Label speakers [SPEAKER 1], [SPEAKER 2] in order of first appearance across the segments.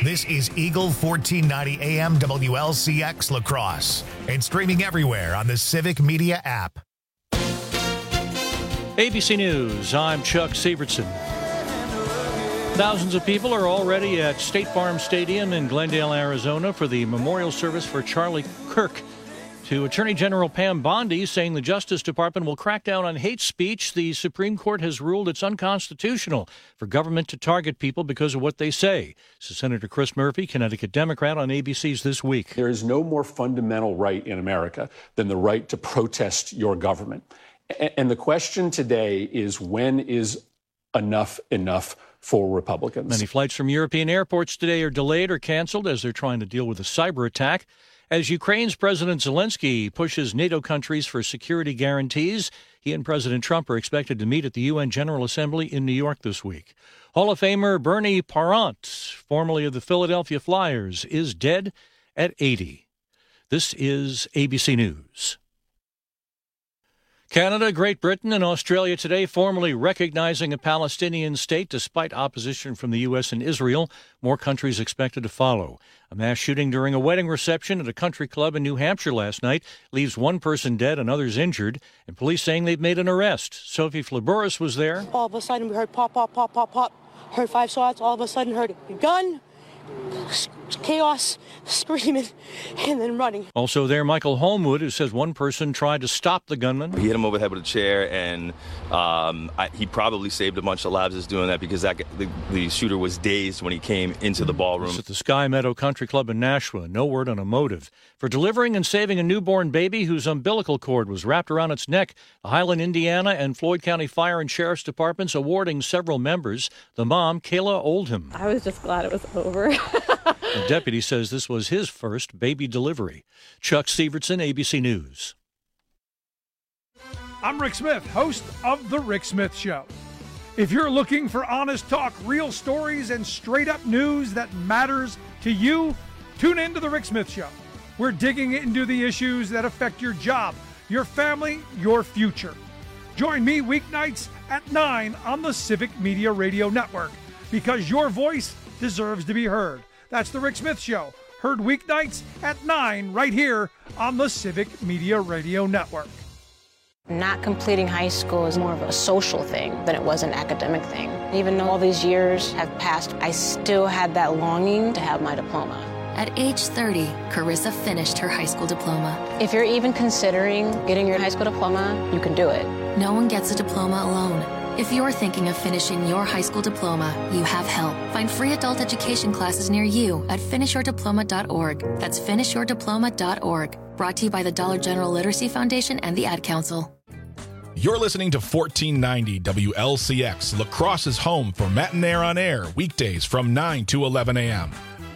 [SPEAKER 1] This is Eagle 1490 AM WLCX La Crosse and streaming everywhere on the Civic Media app.
[SPEAKER 2] ABC News, I'm Chuck Severson. Thousands of people are already at State Farm Stadium in Glendale, Arizona for the memorial service for Charlie Kirk. To Attorney General Pam Bondi saying the Justice Department will crack down on hate speech, the Supreme Court has ruled it's unconstitutional for government to target people because of what they say. So Senator Chris Murphy, Connecticut Democrat, on ABC's This Week.
[SPEAKER 3] There is no more fundamental right in America than the right to protest your government. And the question today is, when is enough for Republicans?
[SPEAKER 2] Many flights from European airports today are delayed or canceled as they're trying to deal with a cyber attack. As Ukraine's President Zelensky pushes NATO countries for security guarantees, he and President Trump are expected to meet at the UN General Assembly in New York this week. Hall of Famer Bernie Parent, formerly of the Philadelphia Flyers, is dead at 80. This is ABC News. Canada, Great Britain, and Australia today formally recognizing a Palestinian state despite opposition from the U.S. and Israel. More countries expected to follow. A mass shooting during a wedding reception at a country club in New Hampshire last night leaves one person dead and others injured, and police saying they've made an arrest. Sophie Flaburis was there.
[SPEAKER 4] All of a sudden we heard pop, pop, pop, pop, pop. Heard 5 shots. All of a sudden heard a gun. Chaos, screaming, and then running.
[SPEAKER 2] Also there, Michael Holmwood, who says one person tried to stop the gunman.
[SPEAKER 5] He hit him over the head with a chair, and he probably saved a bunch of lives just doing that because the shooter was dazed when he came into the ballroom.
[SPEAKER 2] It's at the Sky Meadow Country Club in Nashua. No word on a motive. For delivering and saving a newborn baby whose umbilical cord was wrapped around its neck, the Highland, Indiana, and Floyd County Fire and Sheriff's Departments awarding several members. The mom, Kayla Oldham.
[SPEAKER 6] I was just glad it was over.
[SPEAKER 2] The deputy says this was his first baby delivery. Chuck Severson, ABC News.
[SPEAKER 7] I'm Rick Smith, host of The Rick Smith Show. If you're looking for honest talk, real stories, and straight-up news that matters to you, tune in to The Rick Smith Show. We're digging into the issues that affect your job, your family, your future. Join me weeknights at 9 on the Civic Media Radio Network, because your voice deserves to be heard. That's The Rick Smith Show, heard weeknights at 9 right here on the Civic Media Radio Network.
[SPEAKER 8] Not completing high school is more of a social thing than it was an academic thing. Even though all these years have passed, I still had that longing to have my diploma.
[SPEAKER 9] At age 30, Carissa finished her high school diploma.
[SPEAKER 8] If you're even considering getting your high school diploma, you can do it.
[SPEAKER 9] No one gets a diploma alone. If you're thinking of finishing your high school diploma, you have help. Find free adult education classes near you at finishyourdiploma.org. That's finishyourdiploma.org. Brought to you by the Dollar General Literacy Foundation and the Ad Council.
[SPEAKER 10] You're listening to 1490 WLCX, La Crosse's home for Matinaire on Air, weekdays from 9 to 11 a.m.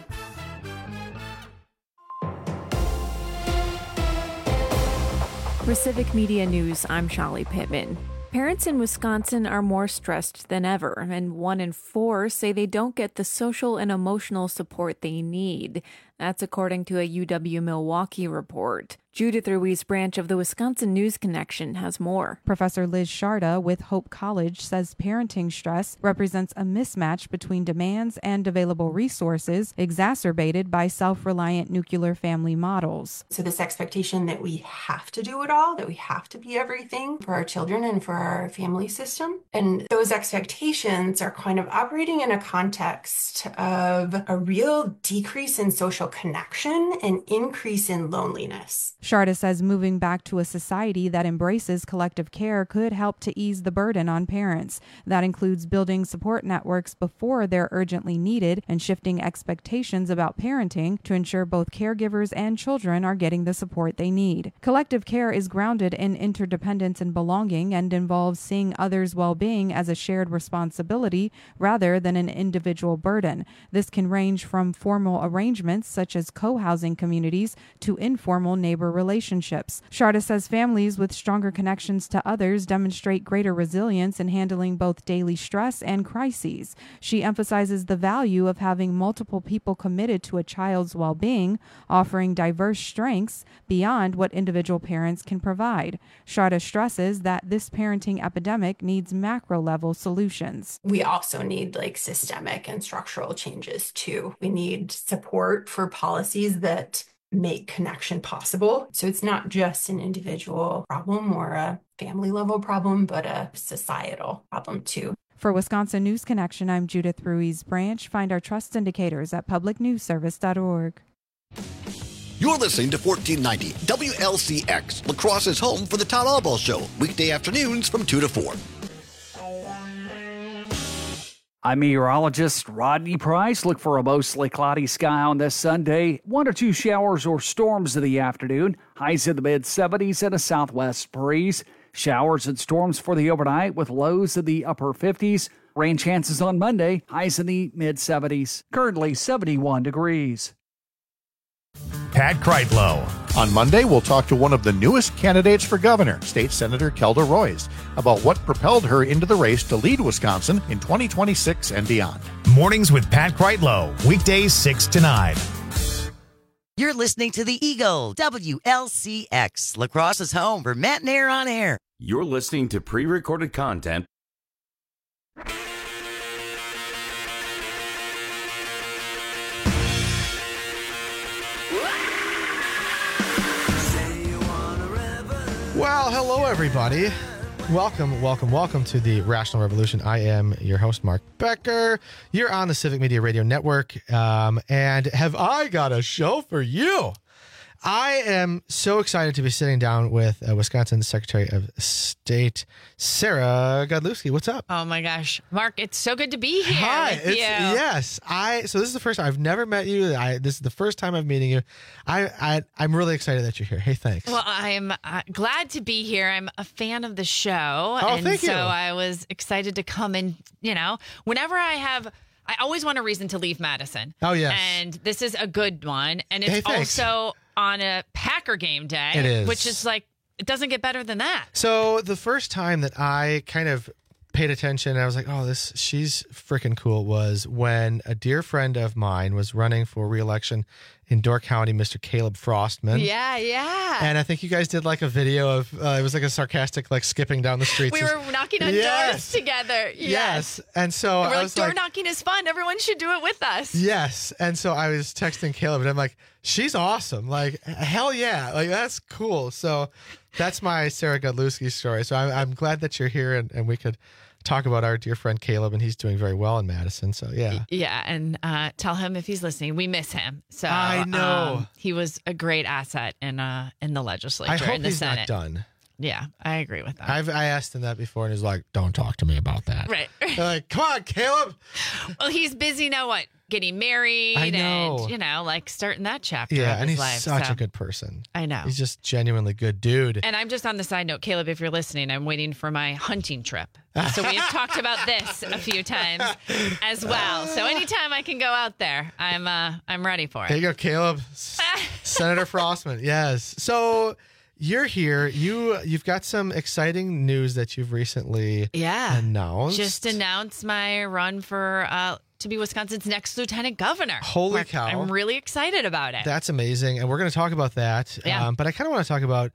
[SPEAKER 11] For Civic Media News, I'm Shali Pittman. Parents in Wisconsin are more stressed than ever, and 1 in 4 say they don't get the social and emotional support they need. That's according to a UW-Milwaukee report. Judith Ruiz Branch of the Wisconsin News Connection has more.
[SPEAKER 12] Professor Liz Sharda with Hope College says parenting stress represents a mismatch between demands and available resources, exacerbated by self-reliant nuclear family models.
[SPEAKER 13] So this expectation that we have to do it all, that we have to be everything for our children and for our family system. And those expectations are kind of operating in a context of a real decrease in social connection and increase in loneliness.
[SPEAKER 12] Sharda says moving back to a society that embraces collective care could help to ease the burden on parents. That includes building support networks before they're urgently needed and shifting expectations about parenting to ensure both caregivers and children are getting the support they need. Collective care is grounded in interdependence and belonging and involves seeing others' well-being as a shared responsibility rather than an individual burden. This can range from formal arrangements such as co-housing communities to informal neighbor relationships. Sharda says families with stronger connections to others demonstrate greater resilience in handling both daily stress and crises. She emphasizes the value of having multiple people committed to a child's well-being, offering diverse strengths beyond what individual parents can provide. Sharda stresses that this parenting epidemic needs macro-level solutions.
[SPEAKER 13] We also need systemic and structural changes too. We need support for policies that make connection possible. So it's not just an individual problem or a family level problem, but a societal problem too.
[SPEAKER 12] For Wisconsin News Connection, I'm Judith Ruiz Branch. Find our trust indicators at publicnewsservice.org.
[SPEAKER 6] You're listening to 1490 WLCX, La Crosse's home for the Todd Albaugh Show, weekday afternoons from 2 to 4.
[SPEAKER 14] I'm meteorologist Rodney Price. Look for a mostly cloudy sky on this Sunday. 1 or 2 showers or storms in the afternoon. Highs in the mid-70s and a southwest breeze. Showers and storms for the overnight with lows in the upper 50s. Rain chances on Monday. Highs in the mid-70s. Currently 71 degrees.
[SPEAKER 1] Pat Kreitlow.
[SPEAKER 15] On Monday, we'll talk to one of the newest candidates for governor, State Senator Kelda Roys, about what propelled her into the race to lead Wisconsin in 2026 and beyond.
[SPEAKER 1] Mornings with Pat Kreitlow, weekdays 6 to 9.
[SPEAKER 16] You're listening to The Eagle, WLCX, La Crosse's home for Matt and Air on Air.
[SPEAKER 17] You're listening to pre-recorded content.
[SPEAKER 18] Well, hello, everybody. Welcome to the Rational Revolution. I am your host, Mark Becker. You're on the Civic Media Radio Network. And have I got a show for you? I am so excited to be sitting down with Wisconsin Secretary of State, Sarah Godlewski. What's up?
[SPEAKER 19] Oh, my gosh. Mark, it's so good to be here.
[SPEAKER 18] Hi.
[SPEAKER 19] With you.
[SPEAKER 18] Yes. So this is the first time. I've never met you. This is the first time I'm meeting you. I'm really excited that you're here. Hey, thanks.
[SPEAKER 19] Well, I'm glad to be here. I'm a fan of the show.
[SPEAKER 18] Oh, thank you.
[SPEAKER 19] So I was excited to come and, whenever I always want a reason to leave Madison.
[SPEAKER 18] Oh, yes.
[SPEAKER 19] And this is a good one. And it's also on a Packer game day.
[SPEAKER 18] It is.
[SPEAKER 19] Which is it doesn't get better than that.
[SPEAKER 18] So the first time that I kind of paid attention, I was like, oh, she's freaking cool, was when a dear friend of mine was running for re-election in Door County, Mr. Caleb Frostman.
[SPEAKER 19] Yeah.
[SPEAKER 18] And I think you guys did a video of, it was a sarcastic, skipping down the streets.
[SPEAKER 19] We were knocking on doors together.
[SPEAKER 18] Yes. And so
[SPEAKER 19] we're
[SPEAKER 18] I was
[SPEAKER 19] door knocking is fun. Everyone should do it with us.
[SPEAKER 18] Yes. And so I was texting Caleb and I'm like, she's awesome. Hell yeah. That's cool. So that's my Sarah Godlewski story. So I'm glad that you're here and we could talk about our dear friend Caleb, and he's doing very well in Madison. So
[SPEAKER 19] yeah, and tell him if he's listening, we miss him. So
[SPEAKER 18] I know
[SPEAKER 19] he was a great asset in the legislature.
[SPEAKER 18] I hope
[SPEAKER 19] in the
[SPEAKER 18] he's
[SPEAKER 19] Senate.
[SPEAKER 18] not done.
[SPEAKER 19] Yeah, I agree with that.
[SPEAKER 18] I asked him that before, and he's like, "Don't talk to me about that."
[SPEAKER 19] Right.
[SPEAKER 18] They're like, come on, Caleb.
[SPEAKER 19] Well, he's busy now. What? Getting married.
[SPEAKER 18] I know.
[SPEAKER 19] And starting that chapter.
[SPEAKER 18] Yeah,
[SPEAKER 19] of
[SPEAKER 18] and
[SPEAKER 19] his
[SPEAKER 18] he's
[SPEAKER 19] life,
[SPEAKER 18] such a good person.
[SPEAKER 19] I know.
[SPEAKER 18] He's just genuinely good dude.
[SPEAKER 19] And I'm just on the side note, Caleb, if you're listening, I'm waiting for my hunting trip. So we've talked about this a few times as well. So anytime I can go out there, I'm ready for it.
[SPEAKER 18] There you go, Caleb. Senator Frostman. Yes. So you're here. You've got some exciting news that you've recently announced.
[SPEAKER 19] Just announced my run for to be Wisconsin's next lieutenant governor.
[SPEAKER 18] Holy cow.
[SPEAKER 19] I'm really excited about it.
[SPEAKER 18] That's amazing. And we're going to talk about that.
[SPEAKER 19] Yeah.
[SPEAKER 18] But I kind of want to talk about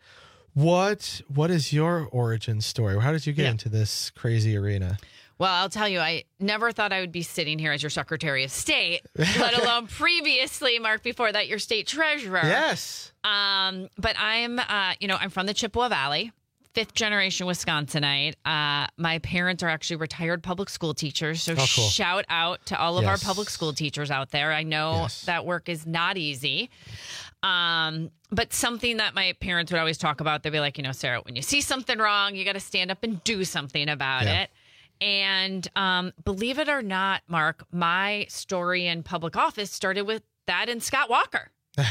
[SPEAKER 18] what is your origin story? How did you get into this crazy arena?
[SPEAKER 19] Well, I'll tell you, I never thought I would be sitting here as your Secretary of State, let alone previously, Mark, before that, your state treasurer.
[SPEAKER 18] Yes.
[SPEAKER 19] But I'm, I'm from the Chippewa Valley. 5th generation Wisconsinite. My parents are actually retired public school teachers. So
[SPEAKER 18] cool.
[SPEAKER 19] Shout out to all of our public school teachers out there. I know that work is not easy. But something that my parents would always talk about, they'd be like, Sarah, when you see something wrong, you got to stand up and do something about it. And believe it or not, Mark, my story in public office started with that and Scott Walker.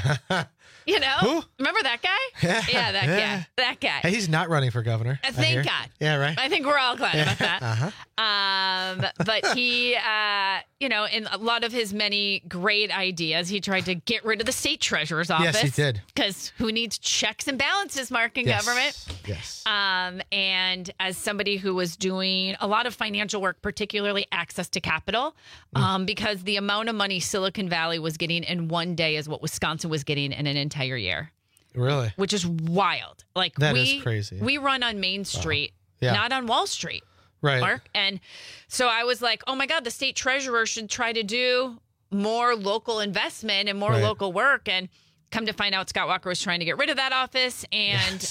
[SPEAKER 18] Who?
[SPEAKER 19] Remember that guy? Yeah, that guy.
[SPEAKER 18] Hey, he's not running for governor.
[SPEAKER 19] Thank God.
[SPEAKER 18] Yeah, right.
[SPEAKER 19] I think we're all glad about that. But he, in a lot of his many great ideas, he tried to get rid of the state treasurer's office.
[SPEAKER 18] Yes, he did.
[SPEAKER 19] Because who needs checks and balances, Mark, in government?
[SPEAKER 18] Yes.
[SPEAKER 19] And as somebody who was doing a lot of financial work, particularly access to capital, because the amount of money Silicon Valley was getting in one day is what Wisconsin was getting in an entire year.
[SPEAKER 18] Really?
[SPEAKER 19] Which is wild. Like
[SPEAKER 18] that is crazy.
[SPEAKER 19] We run on Main Street,
[SPEAKER 18] Yeah.
[SPEAKER 19] not on Wall Street.
[SPEAKER 18] Right.
[SPEAKER 19] Mark. And so I was like, oh my God, the state treasurer should try to do more local investment and more local work. And come to find out, Scott Walker was trying to get rid of that office and,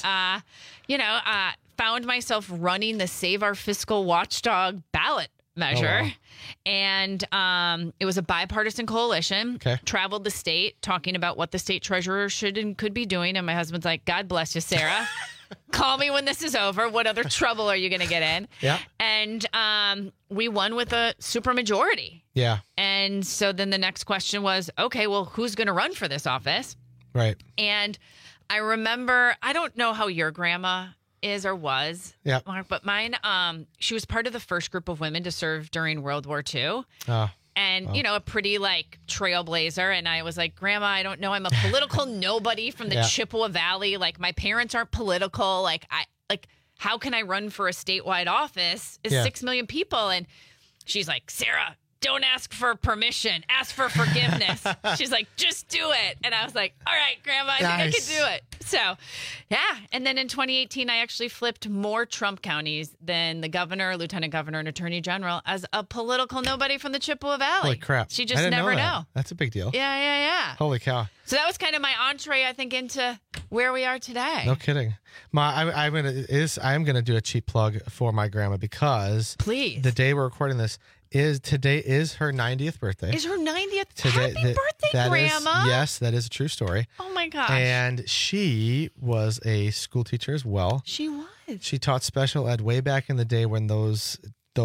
[SPEAKER 19] found myself running the Save Our Fiscal Watchdog ballot measure.
[SPEAKER 18] Oh, wow.
[SPEAKER 19] And it was a bipartisan coalition.
[SPEAKER 18] Okay.
[SPEAKER 19] Traveled the state talking about what the state treasurer should and could be doing. And my husband's like, God bless you, Sarah. Call me when this is over. What other trouble are you going to get in?
[SPEAKER 18] Yeah.
[SPEAKER 19] And we won with a supermajority.
[SPEAKER 18] Yeah.
[SPEAKER 19] And so then the next question was, okay, well, who's going to run for this office?
[SPEAKER 18] Right.
[SPEAKER 19] And I remember, I don't know how your grandma is or was,
[SPEAKER 18] yeah.
[SPEAKER 19] Mark, but mine, she was part of the first group of women to serve during World War II. And, a pretty trailblazer. And I was like, Grandma, I don't know. I'm a political nobody from the Chippewa Valley. Like, my parents aren't political. How can I run for a statewide office? It's 6 million people. And she's like, Sarah, don't ask for permission. Ask for forgiveness. She's like, just do it. And I was like, all right, Grandma, I think I can do it. So, yeah. And then in 2018, I actually flipped more Trump counties than the governor, lieutenant governor, and attorney general as a political nobody from the Chippewa Valley.
[SPEAKER 18] Holy crap.
[SPEAKER 19] She just never know.
[SPEAKER 18] That's a big deal.
[SPEAKER 19] Yeah.
[SPEAKER 18] Holy cow.
[SPEAKER 19] So that was kind of my entree, I think, into where we are today.
[SPEAKER 18] No kidding. I'm gonna do a cheap plug for my grandma because
[SPEAKER 19] please,
[SPEAKER 18] the day we're recording this today is her 90th birthday.
[SPEAKER 19] Is her 90th? Happy birthday, Grandma.
[SPEAKER 18] Yes, that is a true story.
[SPEAKER 19] Oh my gosh.
[SPEAKER 18] And she was a school teacher as well.
[SPEAKER 19] She was.
[SPEAKER 18] She taught special ed way back in the day when those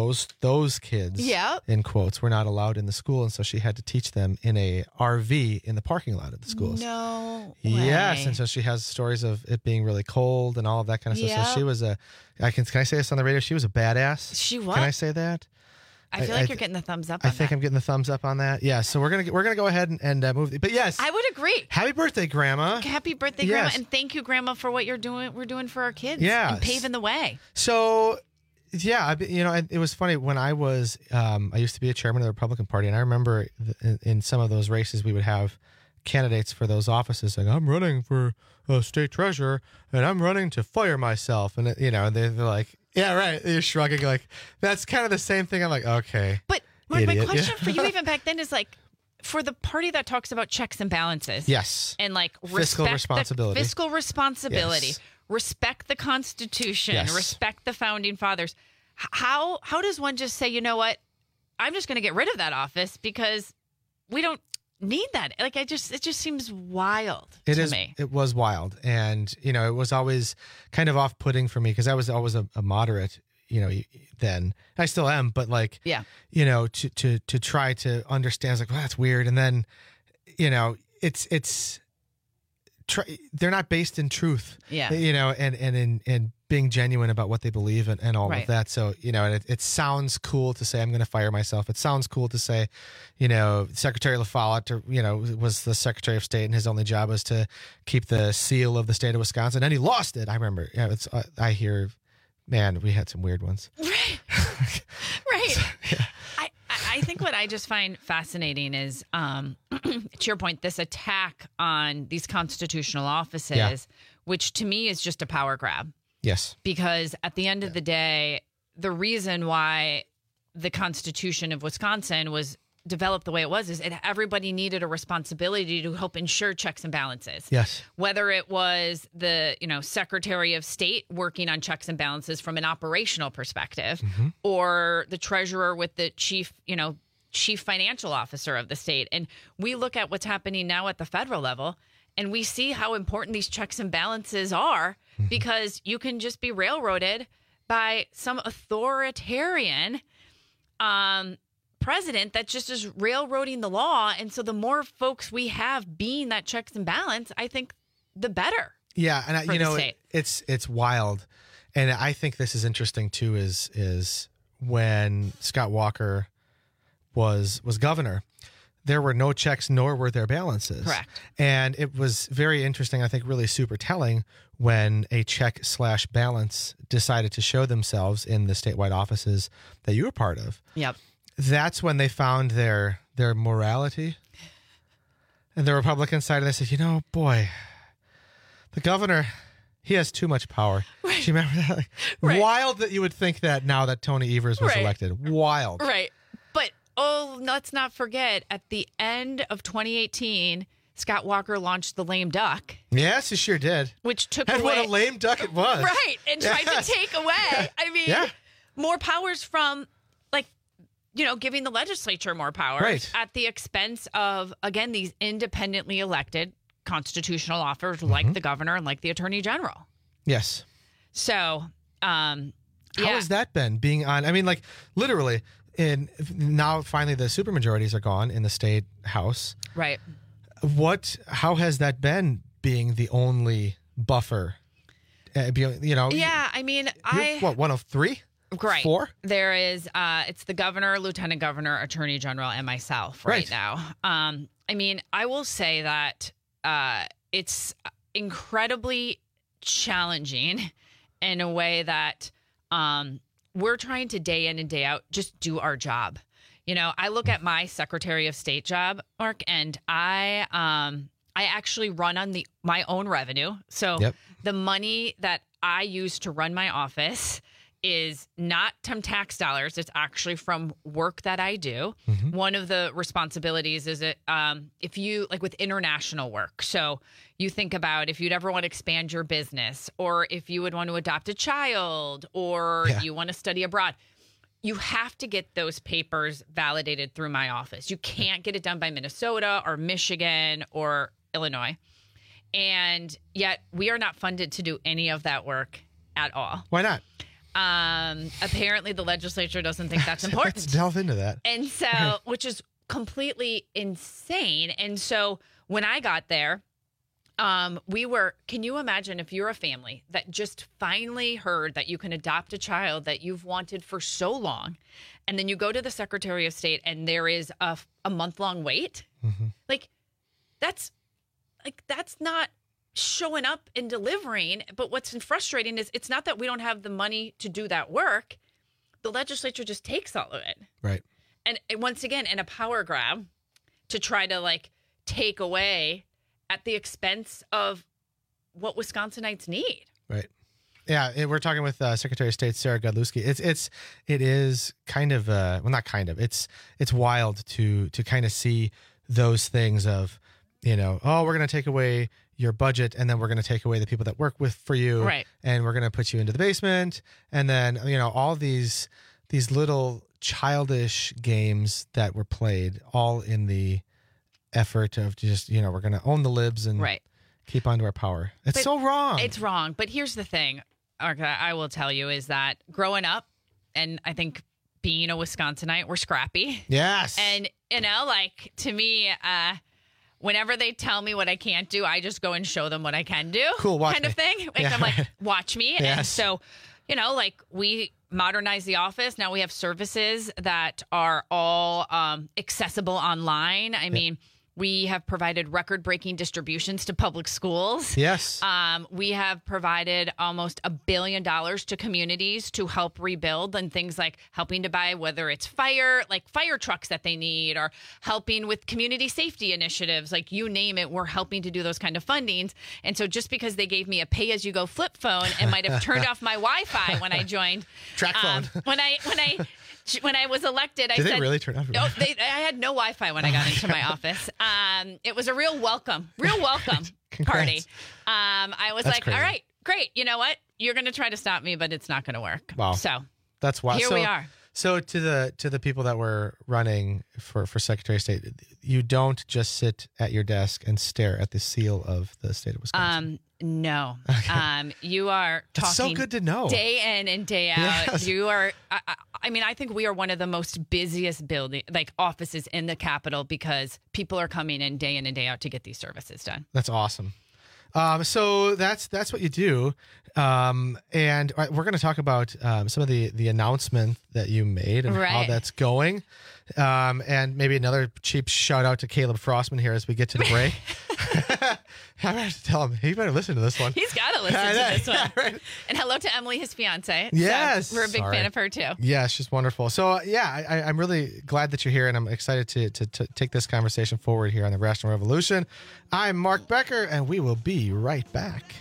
[SPEAKER 18] kids, in quotes, were not allowed in the school, and so she had to teach them in a RV in the parking lot of the schools.
[SPEAKER 19] No way.
[SPEAKER 18] Yes, and so she has stories of it being really cold and all of that kind of stuff. So she was can I say this on the radio? She was a badass.
[SPEAKER 19] She was.
[SPEAKER 18] Can I say that?
[SPEAKER 19] I feel like you're getting the thumbs up on
[SPEAKER 18] I think I'm getting the thumbs up on that. Yeah, so we're gonna go ahead and move. But yes,
[SPEAKER 19] I would agree.
[SPEAKER 18] Happy birthday, Grandma!
[SPEAKER 19] Happy birthday, Grandma, and thank you, Grandma, for what you're doing. We're doing for our kids.
[SPEAKER 18] Yeah,
[SPEAKER 19] and paving the way.
[SPEAKER 18] So, yeah, it was funny when I was. I used to be a chairman of the Republican Party, and I remember in some of those races we would have candidates for those offices like, I'm running for state treasurer, and I'm running to fire myself, and they're like. Yeah, right. You're shrugging like, that's kind of the same thing. I'm like, okay.
[SPEAKER 19] But Mark, my question for you even back then is like, for the party that talks about checks and balances.
[SPEAKER 18] Yes.
[SPEAKER 19] And
[SPEAKER 18] fiscal responsibility.
[SPEAKER 19] Fiscal responsibility.
[SPEAKER 18] Yes.
[SPEAKER 19] Respect the Constitution.
[SPEAKER 18] Yes.
[SPEAKER 19] Respect the Founding Fathers. How does one just say, you know what? I'm just going to get rid of that office because we don't need that. Like, it just seems wild to me.
[SPEAKER 18] It was wild. And, it was always kind of off-putting for me because I was always a moderate, then. I still am, but to try to understand, I was like, well, that's weird. And then, they're not based in truth.
[SPEAKER 19] Yeah.
[SPEAKER 18] And in being genuine about what they believe and all of that. So, it sounds cool to say I'm going to fire myself. It sounds cool to say, Secretary LaFollette, was the Secretary of State and his only job was to keep the seal of the state of Wisconsin. And he lost it. I remember. Yeah, I hear, man, we had some weird ones.
[SPEAKER 19] Right.
[SPEAKER 18] So, yeah.
[SPEAKER 19] I think what I just find fascinating is, to your point, this attack on these constitutional offices, which to me is just a power grab.
[SPEAKER 18] Yes.
[SPEAKER 19] Because at the end of the day, the reason why the Constitution of Wisconsin was developed the way it was is everybody needed a responsibility to help ensure checks and balances.
[SPEAKER 18] Yes.
[SPEAKER 19] Whether it was the, Secretary of State working on checks and balances from an operational perspective, or the treasurer with the chief financial officer of the state. And we look at what's happening now at the federal level, and we see how important these checks and balances are because you can just be railroaded by some authoritarian president that just is railroading the law. And so the more folks we have being that checks and balance, I think the better.
[SPEAKER 18] Yeah. And it's wild. And I think this is interesting too, is when Scott Walker was governor, there were no checks, nor were there balances.
[SPEAKER 19] Correct.
[SPEAKER 18] And it was very interesting, I think really super telling, when a check/balance decided to show themselves in the statewide offices that you were part of.
[SPEAKER 19] Yep.
[SPEAKER 18] That's when they found their morality. And the Republican side, they said, boy, the governor, he has too much power.
[SPEAKER 19] Right.
[SPEAKER 18] Do you remember that? Like,
[SPEAKER 19] right.
[SPEAKER 18] Wild that you would think that now that Tony Evers was
[SPEAKER 19] right.
[SPEAKER 18] elected. Wild.
[SPEAKER 19] Right. But, let's not forget, at the end of 2018, Scott Walker launched the lame duck.
[SPEAKER 18] Yes, he sure did.
[SPEAKER 19] Which took
[SPEAKER 18] and
[SPEAKER 19] away.
[SPEAKER 18] what a lame duck it was.
[SPEAKER 19] Right. And tried to take away, more powers from, giving the legislature more power at the expense of, again, these independently elected constitutional officers like the governor and like the attorney general.
[SPEAKER 18] Yes.
[SPEAKER 19] So,
[SPEAKER 18] how has that been being on? I mean, literally, now finally the supermajorities are gone in the state house.
[SPEAKER 19] Right.
[SPEAKER 18] How has that been being the only buffer?
[SPEAKER 19] Yeah, I mean,
[SPEAKER 18] one of three?
[SPEAKER 19] Right.
[SPEAKER 18] 4?
[SPEAKER 19] There is, it's the governor, lieutenant governor, attorney general, and myself right now. I mean, I will say that it's incredibly challenging in a way that we're trying to day in and day out just do our job. I look at my Secretary of State job, Mark, and I actually run on my own revenue. So the money that I use to run my office is not from tax dollars. It's actually from work that I do. Mm-hmm. One of the responsibilities is if you with international work. So you think about if you'd ever want to expand your business, or if you would want to adopt a child, or you want to study abroad, you have to get those papers validated through my office. You can't get it done by Minnesota or Michigan or Illinois. And yet we are not funded to do any of that work at all.
[SPEAKER 18] Why not?
[SPEAKER 19] Apparently the legislature doesn't think that's important.
[SPEAKER 18] Let's delve into that.
[SPEAKER 19] And so, which is completely insane. And so when I got there, can you imagine if you're a family that just finally heard that you can adopt a child that you've wanted for so long, and then you go to the Secretary of State and there is a month-long wait? Mm-hmm. That's not showing up and delivering. But what's frustrating is it's not that we don't have the money to do that work. The legislature just takes all of it.
[SPEAKER 18] Right.
[SPEAKER 19] And once again, in a power grab to try to take away at the expense of what Wisconsinites need.
[SPEAKER 18] Right. Yeah. We're talking with Secretary of State Sarah Godlewski. It is kind of, it's wild to kind of see those things of, we're going to take away your budget, and then we're going to take away the people that work for you,
[SPEAKER 19] right? And
[SPEAKER 18] we're going to put you into the basement, and then all these little childish games that were played, all in the effort of just we're going to own the libs and keep on to our power. It's so wrong.
[SPEAKER 19] It's wrong. But here's the thing, I will tell you, is that growing up, and I think being a Wisconsinite, we're scrappy.
[SPEAKER 18] Yes.
[SPEAKER 19] And to me, whenever they tell me what I can't do, I just go and show them what I can do.
[SPEAKER 18] Cool, watch
[SPEAKER 19] kind
[SPEAKER 18] me.
[SPEAKER 19] of thing. I'm like, watch me.
[SPEAKER 18] Yes.
[SPEAKER 19] And so, we modernize the office. Now we have services that are all accessible online. I mean, we have provided record-breaking distributions to public schools.
[SPEAKER 18] Yes.
[SPEAKER 19] We have provided almost $1 billion to communities to help rebuild, and things like helping to buy, whether it's fire trucks that they need, or helping with community safety initiatives, you name it, we're helping to do those kind of fundings. And so just because they gave me a pay-as-you-go flip phone and might have turned off my Wi-Fi when I joined.
[SPEAKER 18] Track phone.
[SPEAKER 19] When I was elected, I said...
[SPEAKER 18] Did they really turn off your
[SPEAKER 19] Wi-Fi? I had no Wi-Fi when I got into my office. It was a real welcome party. I was
[SPEAKER 18] That's
[SPEAKER 19] like,
[SPEAKER 18] crazy.
[SPEAKER 19] all right, great. You know what? You're going to try to stop me, but it's not going to work.
[SPEAKER 18] Wow.
[SPEAKER 19] So
[SPEAKER 18] that's wild.
[SPEAKER 19] Here we are.
[SPEAKER 18] So to the people that were running for Secretary of State, you don't just sit at your desk and stare at the seal of the state of Wisconsin.
[SPEAKER 19] No.
[SPEAKER 18] Okay.
[SPEAKER 19] You are talking.
[SPEAKER 18] That's so good to know.
[SPEAKER 19] Day in and day out.
[SPEAKER 18] Yes.
[SPEAKER 19] You are. I think we are one of the most busiest offices in the Capitol, because people are coming in and day out to get these services done.
[SPEAKER 18] That's awesome. So that's what you do. And we're going to talk about some of the announcement that you made and how that's going. And maybe another cheap shout out to Caleb Frostman here as we get to the break. I have to tell him, he better listen to this one.
[SPEAKER 19] He's got to listen to this one. Right. And hello to Emily, his fiance.
[SPEAKER 18] Yes.
[SPEAKER 19] So we're a big fan of her too.
[SPEAKER 18] Yeah, she's wonderful. So yeah, I'm really glad that you're here, and I'm excited to take this conversation forward here on the Rational Revolution. I'm Mark Becker, and we will be right back.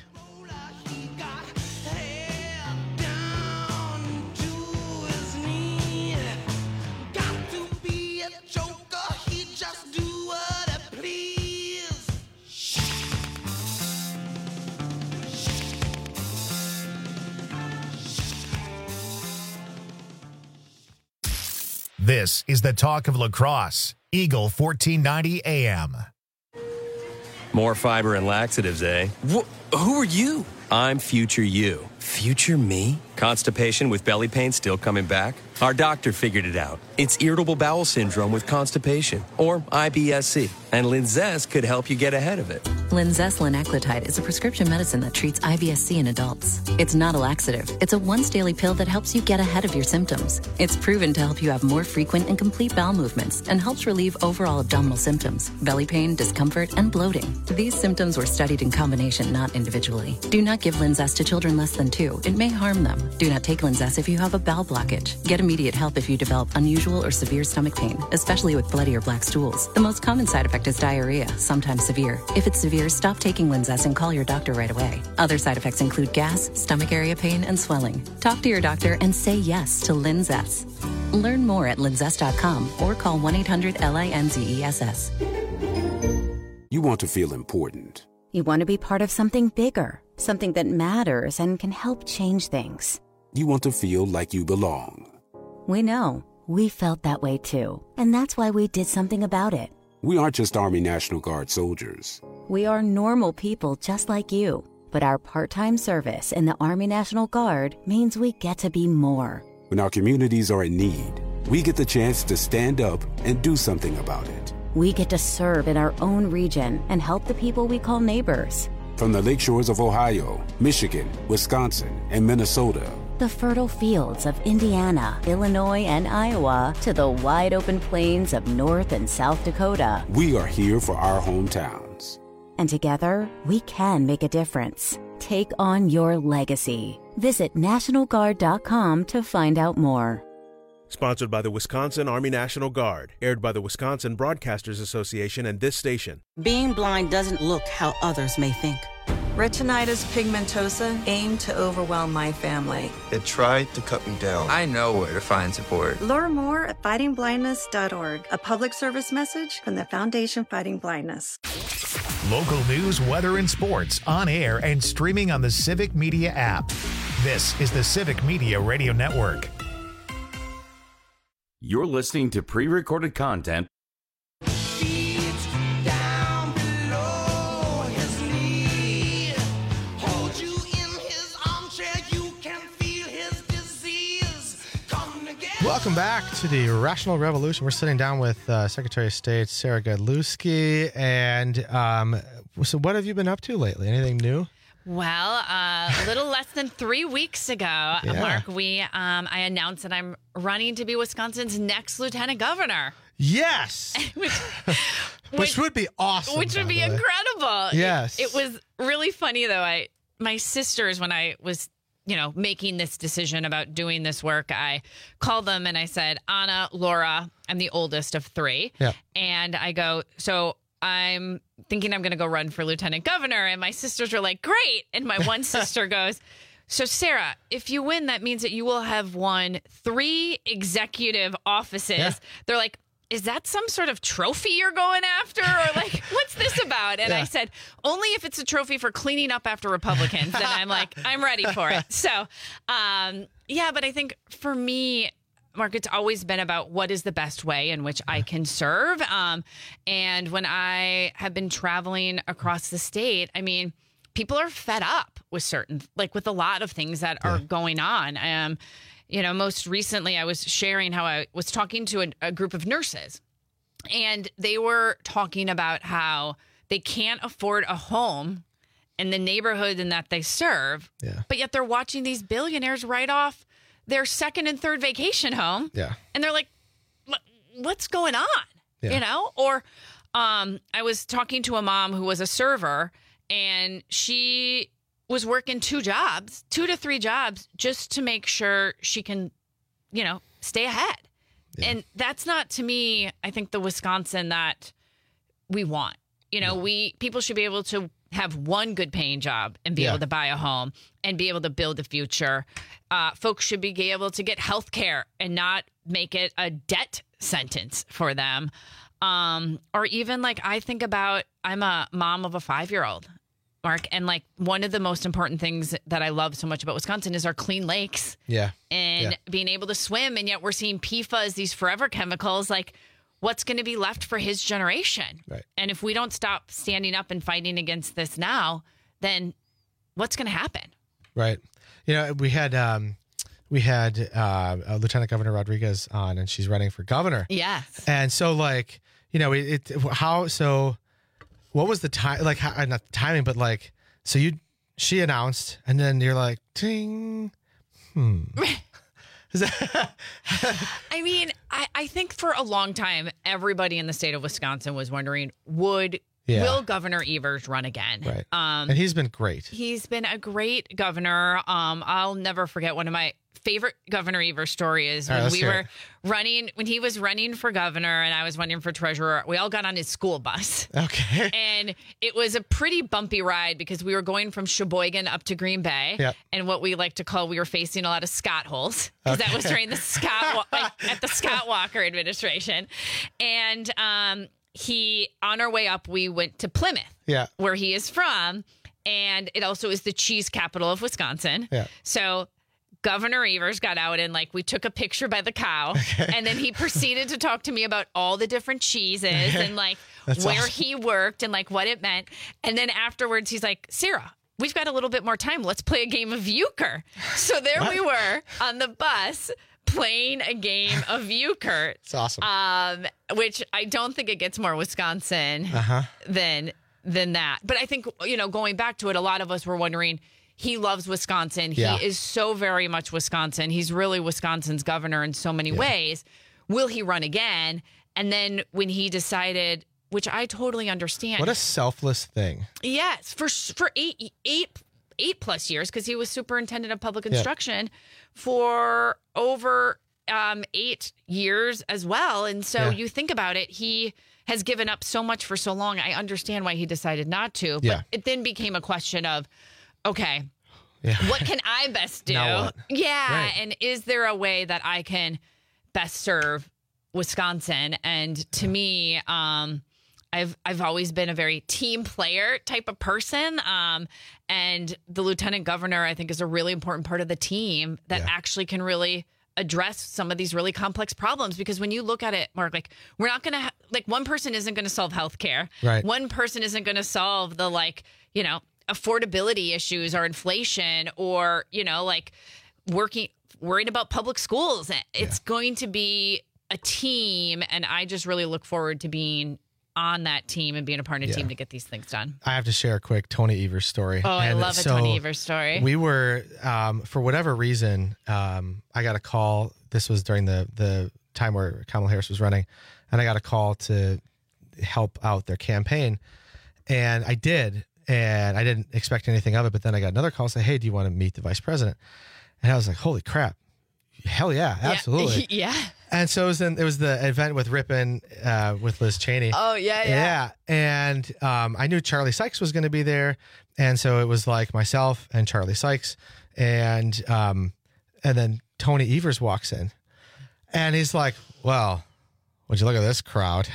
[SPEAKER 1] This is the talk of La Crosse, Eagle 1490 AM.
[SPEAKER 20] More fiber and laxatives, eh? Who are you? I'm future you. Future me? Constipation with belly pain still coming back? Our doctor figured it out. It's irritable bowel syndrome with constipation, or IBS-C, and Linzess could help you get ahead of it.
[SPEAKER 21] Linzess linaclotide is a prescription medicine that treats IBS-C in adults. It's not a laxative. It's a once-daily pill that helps you get ahead of your symptoms. It's proven to help you have more frequent and complete bowel movements and helps relieve overall abdominal symptoms, belly pain, discomfort, and bloating. These symptoms were studied in combination, not individually. Do not give Linzess to children less than 2. It may harm them. Do not take Linzess if you have a bowel blockage. Get immediate help if you develop unusual or severe stomach pain, especially with bloody or black stools. The most common side effect is diarrhea, sometimes severe. If it's severe, stop taking Linzess and call your doctor right away. Other side effects include gas, stomach area pain, and swelling. Talk to your doctor and say yes to Linzess. Learn more at linzess.com or call 1-800-LINZESS.
[SPEAKER 22] You want to feel important.
[SPEAKER 23] You want to be part of something bigger, something that matters and can help change things.
[SPEAKER 22] You want to feel like you belong.
[SPEAKER 23] We know. We felt that way too. And that's why we did something about it.
[SPEAKER 22] We aren't just Army National Guard soldiers.
[SPEAKER 23] We are normal people just like you. But our part-time service in the Army National Guard means we get to be more.
[SPEAKER 22] When our communities are in need, we get the chance to stand up and do something about it.
[SPEAKER 23] We get to serve in our own region and help the people we call neighbors.
[SPEAKER 22] From the lakeshores of Ohio, Michigan, Wisconsin, and Minnesota,
[SPEAKER 23] the fertile fields of Indiana, Illinois, and Iowa, to the wide open plains of North and South Dakota.
[SPEAKER 22] We are here for our hometowns.
[SPEAKER 23] And together, we can make a difference. Take on your legacy. Visit NationalGuard.com to find out more.
[SPEAKER 24] Sponsored by the Wisconsin Army National Guard. Aired by the Wisconsin Broadcasters Association and this station.
[SPEAKER 25] Being blind doesn't look how others may think. Retinitis pigmentosa aimed to overwhelm my family.
[SPEAKER 26] It tried to cut me down. I know where to find support.
[SPEAKER 27] Learn more at fightingblindness.org. A public service message from the Foundation Fighting Blindness.
[SPEAKER 1] Local news, weather, and sports on air and streaming on the Civic Media app. This is the Civic Media Radio Network.
[SPEAKER 17] You're listening to pre-recorded content.
[SPEAKER 18] Welcome back to the Rational Revolution. We're sitting down with Secretary of State Sarah Godlewski. And so what have you been up to lately? Anything new?
[SPEAKER 19] Well, a little less than 3 weeks ago, Mark, I announced that I'm running to be Wisconsin's next lieutenant governor.
[SPEAKER 18] Yes. which would be awesome.
[SPEAKER 19] Which would be incredible.
[SPEAKER 18] Yes.
[SPEAKER 19] It was really funny, though. My sisters, when I was making this decision about doing this work, I called them and I said, Anna, Laura, I'm the oldest of 3.
[SPEAKER 18] Yeah.
[SPEAKER 19] And I go, so I'm thinking I'm going to go run for lieutenant governor. And my sisters were like, great. And my one sister goes, so Sarah, if you win, that means that you will have won 3 executive offices. Yeah. They're like, is that some sort of trophy you're going after? Or like, what's this about? And I said, only if it's a trophy for cleaning up after Republicans. Then I'm like, I'm ready for it. So, but I think for me, Mark, it's always been about what is the best way in which I can serve. And when I have been traveling across the state, I mean, people are fed up with with a lot of things that are going on. Most recently I was sharing how I was talking to a group of nurses, and they were talking about how they can't afford a home and the neighborhood in that they serve. Yeah. But yet they're watching these billionaires write off their second and third vacation home.
[SPEAKER 18] Yeah.
[SPEAKER 19] And they're like, what's going on? Yeah. You know? Or I was talking to a mom who was a server, and she was working 2 to 3 jobs, just to make sure she can, stay ahead. Yeah. And that's not, to me, I think, the Wisconsin that we want. People should be able to have one good paying job and be able to buy a home and be able to build a future. Folks should be able to get health care and not make it a debt sentence for them. Or even like I think about, I'm a mom of a 5-year-old, Mark, and like one of the most important things that I love so much about Wisconsin is our clean lakes.
[SPEAKER 18] Yeah.
[SPEAKER 19] And being able to swim, and yet we're seeing PFAS, these forever chemicals, like what's going to be left for his generation?
[SPEAKER 18] Right.
[SPEAKER 19] And if we don't stop standing up and fighting against this now, then what's going to happen?
[SPEAKER 18] Right. We had Lieutenant Governor Rodriguez on, and she's running for governor.
[SPEAKER 19] Yes.
[SPEAKER 18] And so what was the time? Like, not the timing, but like, so she announced, and then you're like, ding.
[SPEAKER 19] I mean, I think for a long time, everybody in the state of Wisconsin was wondering, will Governor Evers run again?
[SPEAKER 18] Right. And he's been great.
[SPEAKER 19] He's been a great governor. I'll never forget one of my favorite Governor Evers story is when he was running for governor and I was running for treasurer. We all got on his school bus.
[SPEAKER 18] Okay.
[SPEAKER 19] And it was a pretty bumpy ride because we were going from Sheboygan up to Green Bay.
[SPEAKER 18] Yep.
[SPEAKER 19] And what we like to call, we were facing a lot of Scott holes because that was during the at the Scott Walker administration. And on our way up, we went to Plymouth, where he is from. And it also is the cheese capital of Wisconsin.
[SPEAKER 18] Yeah.
[SPEAKER 19] So Governor Evers got out and we took a picture by the cow, and then he proceeded to talk to me about all the different cheeses and where awesome. He worked and what it meant. And then afterwards he's like, Sarah, we've got a little bit more time. Let's play a game of euchre. So there we were on the bus playing a game of euchre.
[SPEAKER 18] It's awesome.
[SPEAKER 19] Which I don't think it gets more Wisconsin than that. But I think, going back to it, a lot of us were wondering, he loves Wisconsin.
[SPEAKER 18] Yeah.
[SPEAKER 19] He is so very much Wisconsin. He's really Wisconsin's governor in so many ways. Will he run again? And then when he decided, which I totally understand.
[SPEAKER 18] What a selfless thing.
[SPEAKER 19] Yes, for eight plus years, because he was superintendent of public instruction for over 8 years as well. And so you think about it, he has given up so much for so long. I understand why he decided not to. But it then became a question of, okay, what can I best do?
[SPEAKER 18] Now what?
[SPEAKER 19] Yeah.
[SPEAKER 18] Right.
[SPEAKER 19] And is there a way that I can best serve Wisconsin? And to me, I've always been a very team player type of person. And the lieutenant governor, I think, is a really important part of the team that actually can really address some of these really complex problems. Because when you look at it, Mark, we're not going to one person isn't going to solve healthcare.
[SPEAKER 18] Right.
[SPEAKER 19] One person isn't going to solve the affordability issues or inflation or, worried about public schools. It's going to be a team. And I just really look forward to being on that team and being a part of a team to get these things done.
[SPEAKER 18] I have to share a quick Tony Evers story.
[SPEAKER 19] Oh, I love a Tony Evers story.
[SPEAKER 18] We were, for whatever reason, I got a call. This was during the time where Kamala Harris was running. And I got a call to help out their campaign. And I did. And I didn't expect anything of it, but then I got another call saying, hey, do you want to meet the vice president? And I was like, holy crap. Hell yeah, absolutely.
[SPEAKER 19] Yeah.
[SPEAKER 18] And so it was the event with Ripon, with Liz Cheney.
[SPEAKER 19] Oh, yeah.
[SPEAKER 18] And I knew Charlie Sykes was going to be there. And so it was myself and Charlie Sykes. And then Tony Evers walks in. And he's like, well, would you look at this crowd?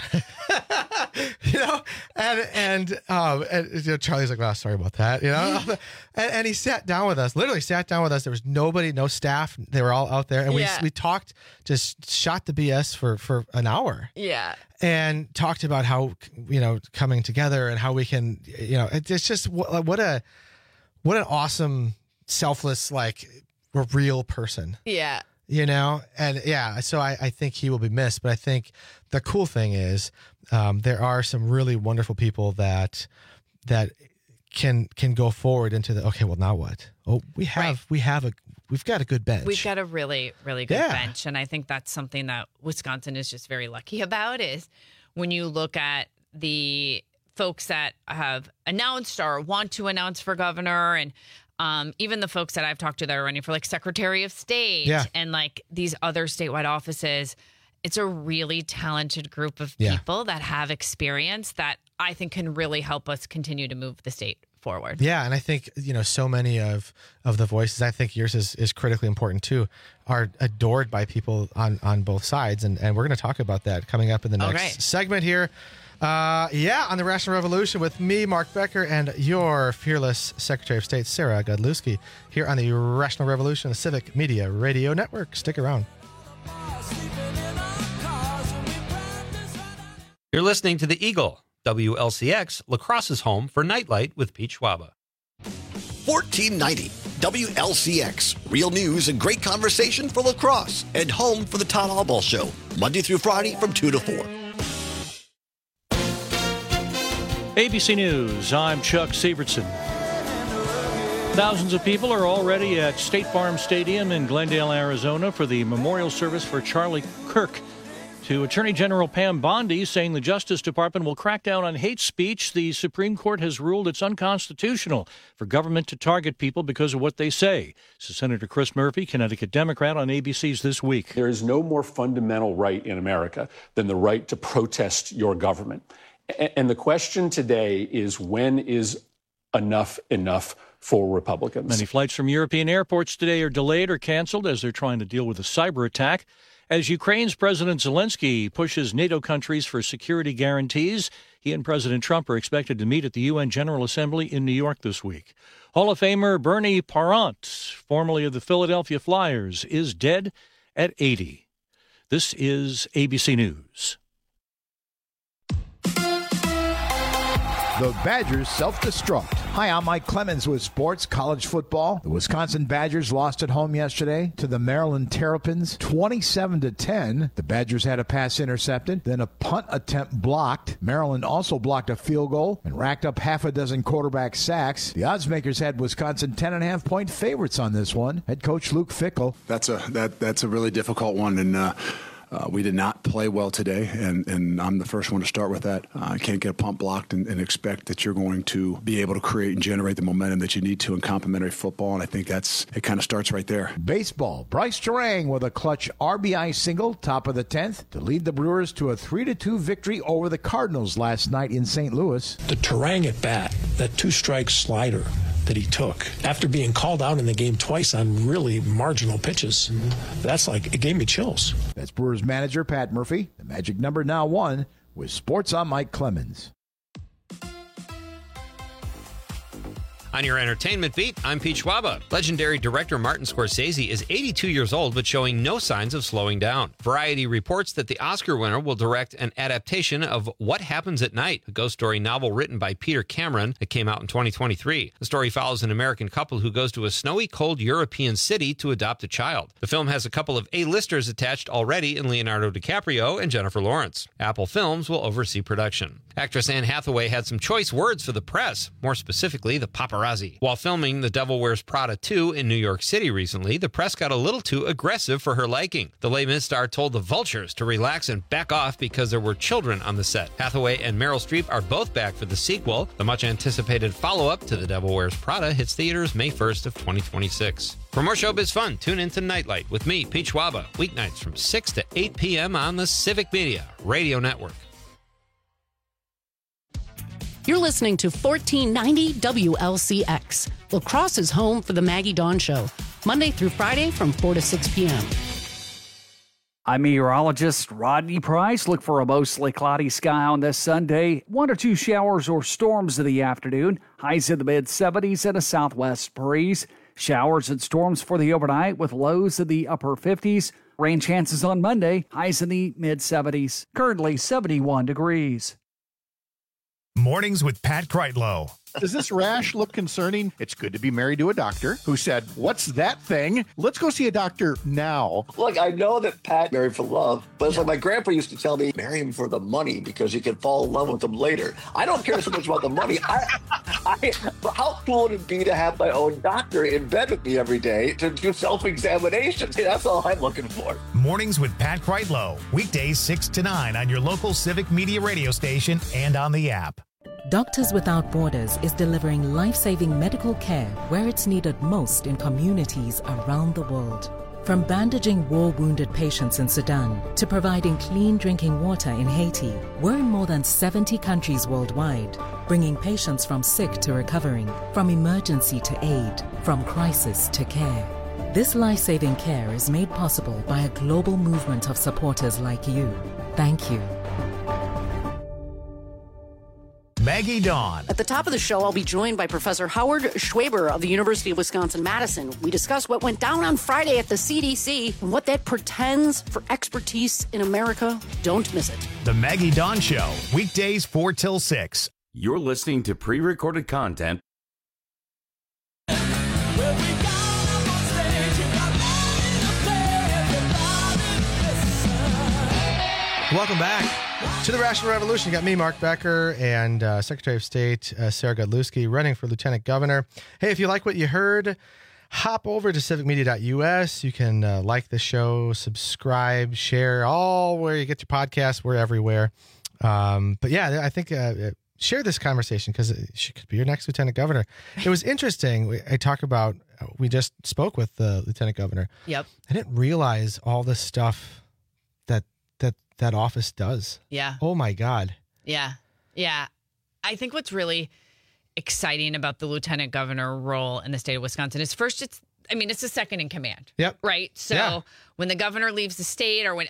[SPEAKER 18] And Charlie's like, well, sorry about that, and he sat down with us, literally sat down with us. There was nobody, no staff. They were all out there. And we talked, just shot the BS for an hour.
[SPEAKER 19] Yeah.
[SPEAKER 18] And talked about how, coming together and how we can, it's just what an awesome, selfless, a real person.
[SPEAKER 19] Yeah.
[SPEAKER 18] So I think he will be missed. But I think the cool thing is there are some really wonderful people that can go forward into the, okay, well, now what? Oh, we've got a good bench.
[SPEAKER 19] We've got a really, really good bench. And I think that's something that Wisconsin is just very lucky about, is when you look at the folks that have announced or want to announce for governor, and even the folks that I've talked to that are running for like Secretary of State and like these other statewide offices. It's a really talented group of people that have experience that I think can really help us continue to move the state forward.
[SPEAKER 18] Yeah, and I think, so many of the voices, I think yours is critically important too, are adored by people on both sides. And we're going to talk about that coming up in the next segment here. On the Rational Revolution with me, Mark Becker, and your fearless Secretary of State, Sarah Godlewski, here on the Rational Revolution, the Civic Media Radio Network. Stick around.
[SPEAKER 2] You're listening to The Eagle, WLCX, La Crosse's home for Nightlight with Pete Schwaba.
[SPEAKER 6] 1490 WLCX, real news and great conversation for La Crosse, and home for the Todd Allball Show, Monday through Friday from 2 to 4.
[SPEAKER 3] ABC News, I'm Chuck Sievertson. Thousands of people are already at State Farm Stadium in Glendale, Arizona for the memorial service for Charlie Kirk. To Attorney General Pam Bondi saying the Justice Department will crack down on hate speech, the Supreme Court has ruled it's unconstitutional for government to target people because of what they say. So Senator Chris Murphy, Connecticut Democrat, on ABC's This Week.
[SPEAKER 4] There is no more fundamental right in America than the right to protest your government. And the question today is, when is enough for Republicans?
[SPEAKER 3] Many flights from European airports today are delayed or canceled as they're trying to deal with a cyber attack. As Ukraine's President Zelensky pushes NATO countries for security guarantees, he and President Trump are expected to meet at the UN General Assembly in New York this week. Hall of Famer Bernie Parent, formerly of the Philadelphia Flyers, is dead at 80. This is ABC News.
[SPEAKER 5] The Badgers self-destruct. Hi, I'm Mike Clemens with Sports College Football. The Wisconsin Badgers lost at home yesterday to the Maryland Terrapins, 27-10. The Badgers had a pass intercepted, then a punt attempt blocked. Maryland also blocked a field goal and racked up half a dozen quarterback sacks. The oddsmakers had Wisconsin 10.5-point favorites on this one. Head coach Luke Fickell.
[SPEAKER 7] That's a really difficult one, and we did not play well today, and I'm the first one to start with that. I can't get a punt blocked and expect that you're going to be able to create and generate the momentum that you need to in complementary football, and I think it kind of starts right there.
[SPEAKER 5] Baseball, Bryce Terang with a clutch RBI single, top of the 10th, to lead the Brewers to a 3-2 victory over the Cardinals last night in St. Louis.
[SPEAKER 8] The Terang at bat, that two-strike slider that he took after being called out in the game twice on really marginal pitches. It gave me chills.
[SPEAKER 5] That's Brewers manager Pat Murphy. The magic number now 1 with Sports on Mike Clemens.
[SPEAKER 2] On your entertainment beat, I'm Pete Schwaba. Legendary director Martin Scorsese is 82 years old but showing no signs of slowing down. Variety reports that the Oscar winner will direct an adaptation of What Happens at Night, a ghost story novel written by Peter Cameron that came out in 2023. The story follows an American couple who goes to a snowy, cold European city to adopt a child. The film has a couple of A-listers attached already in Leonardo DiCaprio and Jennifer Lawrence. Apple Films will oversee production. Actress Anne Hathaway had some choice words for the press, more specifically the paparazzi. While filming The Devil Wears Prada 2 in New York City recently, the press got a little too aggressive for her liking. The Les Mis star told the Vultures to relax and back off because there were children on the set. Hathaway and Meryl Streep are both back for the sequel. The much-anticipated follow-up to The Devil Wears Prada hits theaters May 1st of 2026. For more showbiz fun, tune in to Nightlight with me, Pete Schwaba, weeknights from 6 to 8 p.m. on the Civic Media Radio Network.
[SPEAKER 9] You're listening to 1490 WLCX. La Crosse is home for the Maggie Dawn Show, Monday through Friday from 4 to 6 p.m.
[SPEAKER 14] I'm meteorologist Rodney Price. Look for a mostly cloudy sky on this Sunday. 1 or 2 showers or storms in the afternoon. Highs in the mid-70s and a southwest breeze. Showers and storms for the overnight with lows in the upper 50s. Rain chances on Monday. Highs in the mid-70s. Currently 71 degrees.
[SPEAKER 1] Mornings with Pat Kreitlow
[SPEAKER 10] Does this rash look concerning? It's good to be married to a doctor who said, "What's that thing? Let's go see a doctor now."
[SPEAKER 6] Look, I know that Pat married for love, but it's like my grandpa used to tell me, marry him for the money because you can fall in love with him later. I don't care so much about the money. How cool would it be to have my own doctor in bed with me every day to do self-examinations? That's all I'm looking for.
[SPEAKER 1] Mornings with Pat Kreitlow. Weekdays 6 to 9 on your local Civic Media radio station and on the app.
[SPEAKER 11] Doctors Without Borders is delivering life-saving medical care where it's needed most in communities around the world. From bandaging war-wounded patients in Sudan to providing clean drinking water in Haiti, we're in more than 70 countries worldwide, bringing patients from sick to recovering, from emergency to aid, from crisis to care. This life-saving care is made possible by a global movement of supporters like you. Thank you.
[SPEAKER 1] Maggie Dawn.
[SPEAKER 9] At the top of the show, I'll be joined by Professor Howard Schwaber of the University of Wisconsin-Madison. We discuss what went down on Friday at the CDC and what that portends for expertise in America. Don't miss it.
[SPEAKER 1] The Maggie Dawn Show, weekdays 4 till 6.
[SPEAKER 17] You're listening to pre-recorded content.
[SPEAKER 18] Welcome back to the Rational Revolution. You got me, Mark Becker, and Secretary of State Sarah Godlewski running for Lieutenant Governor. Hey, if you like what you heard, hop over to civicmedia.us. You can like the show, subscribe, share, all where you get your podcasts. We're everywhere. But yeah, I think share this conversation because she could be your next Lieutenant Governor. It was interesting. We just spoke with the Lieutenant Governor.
[SPEAKER 19] Yep.
[SPEAKER 18] I didn't realize all the stuff that office does.
[SPEAKER 19] Yeah.
[SPEAKER 18] Oh my God.
[SPEAKER 19] Yeah. Yeah. I think what's really exciting about the Lieutenant Governor role in the state of Wisconsin is first, it's the second in command.
[SPEAKER 18] Yep.
[SPEAKER 19] Right. So when the governor leaves the state or when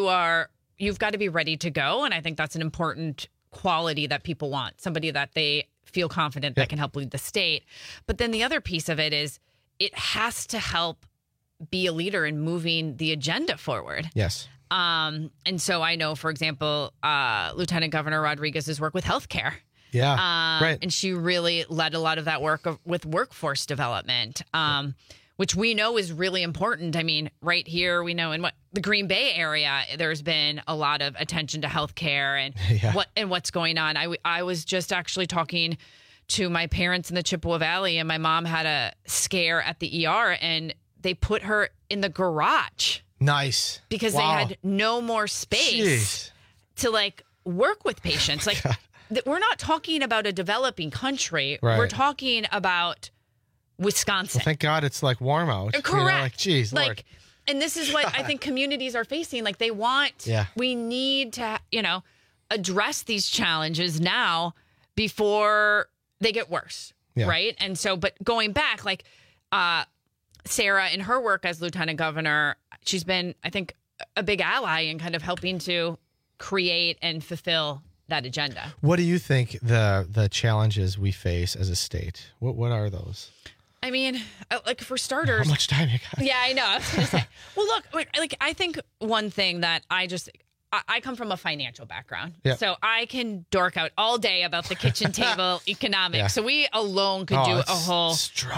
[SPEAKER 19] you've got to be ready to go. And I think that's an important quality that people want, somebody that they feel confident that can help lead the state. But then the other piece of it is it has to help be a leader in moving the agenda forward.
[SPEAKER 18] Yes.
[SPEAKER 19] And so I know, for example, Lieutenant Governor Rodriguez's work with healthcare.
[SPEAKER 18] Yeah, right.
[SPEAKER 19] And she really led a lot of that work with workforce development, which we know is really important. I mean, right here, we know in the Green Bay area, there's been a lot of attention to healthcare and what's going on. I was just actually talking to my parents in the Chippewa Valley, and my mom had a scare at the ER, and they put her in the garage.
[SPEAKER 18] Nice.
[SPEAKER 19] Because they had no more space to work with patients. We're not talking about a developing country. Right. We're talking about Wisconsin.
[SPEAKER 18] Well, thank God it's warm out.
[SPEAKER 19] Correct.
[SPEAKER 18] Geez, Lord.
[SPEAKER 19] And this is what I think communities are facing. We need to, address these challenges now before they get worse. Yeah. Right. And so, but going back, Sarah, in her work as Lieutenant Governor, she's been, I think, a big ally in kind of helping to create and fulfill that agenda.
[SPEAKER 18] What do you think the challenges we face as a state? What are those?
[SPEAKER 19] I mean, for starters...
[SPEAKER 18] How much time you got?
[SPEAKER 19] Yeah, I know. I was going to say. Well, look, I think one thing that I come from a financial background. Yeah. So I can dork out all day about the kitchen table economics. Yeah. So we alone could do a whole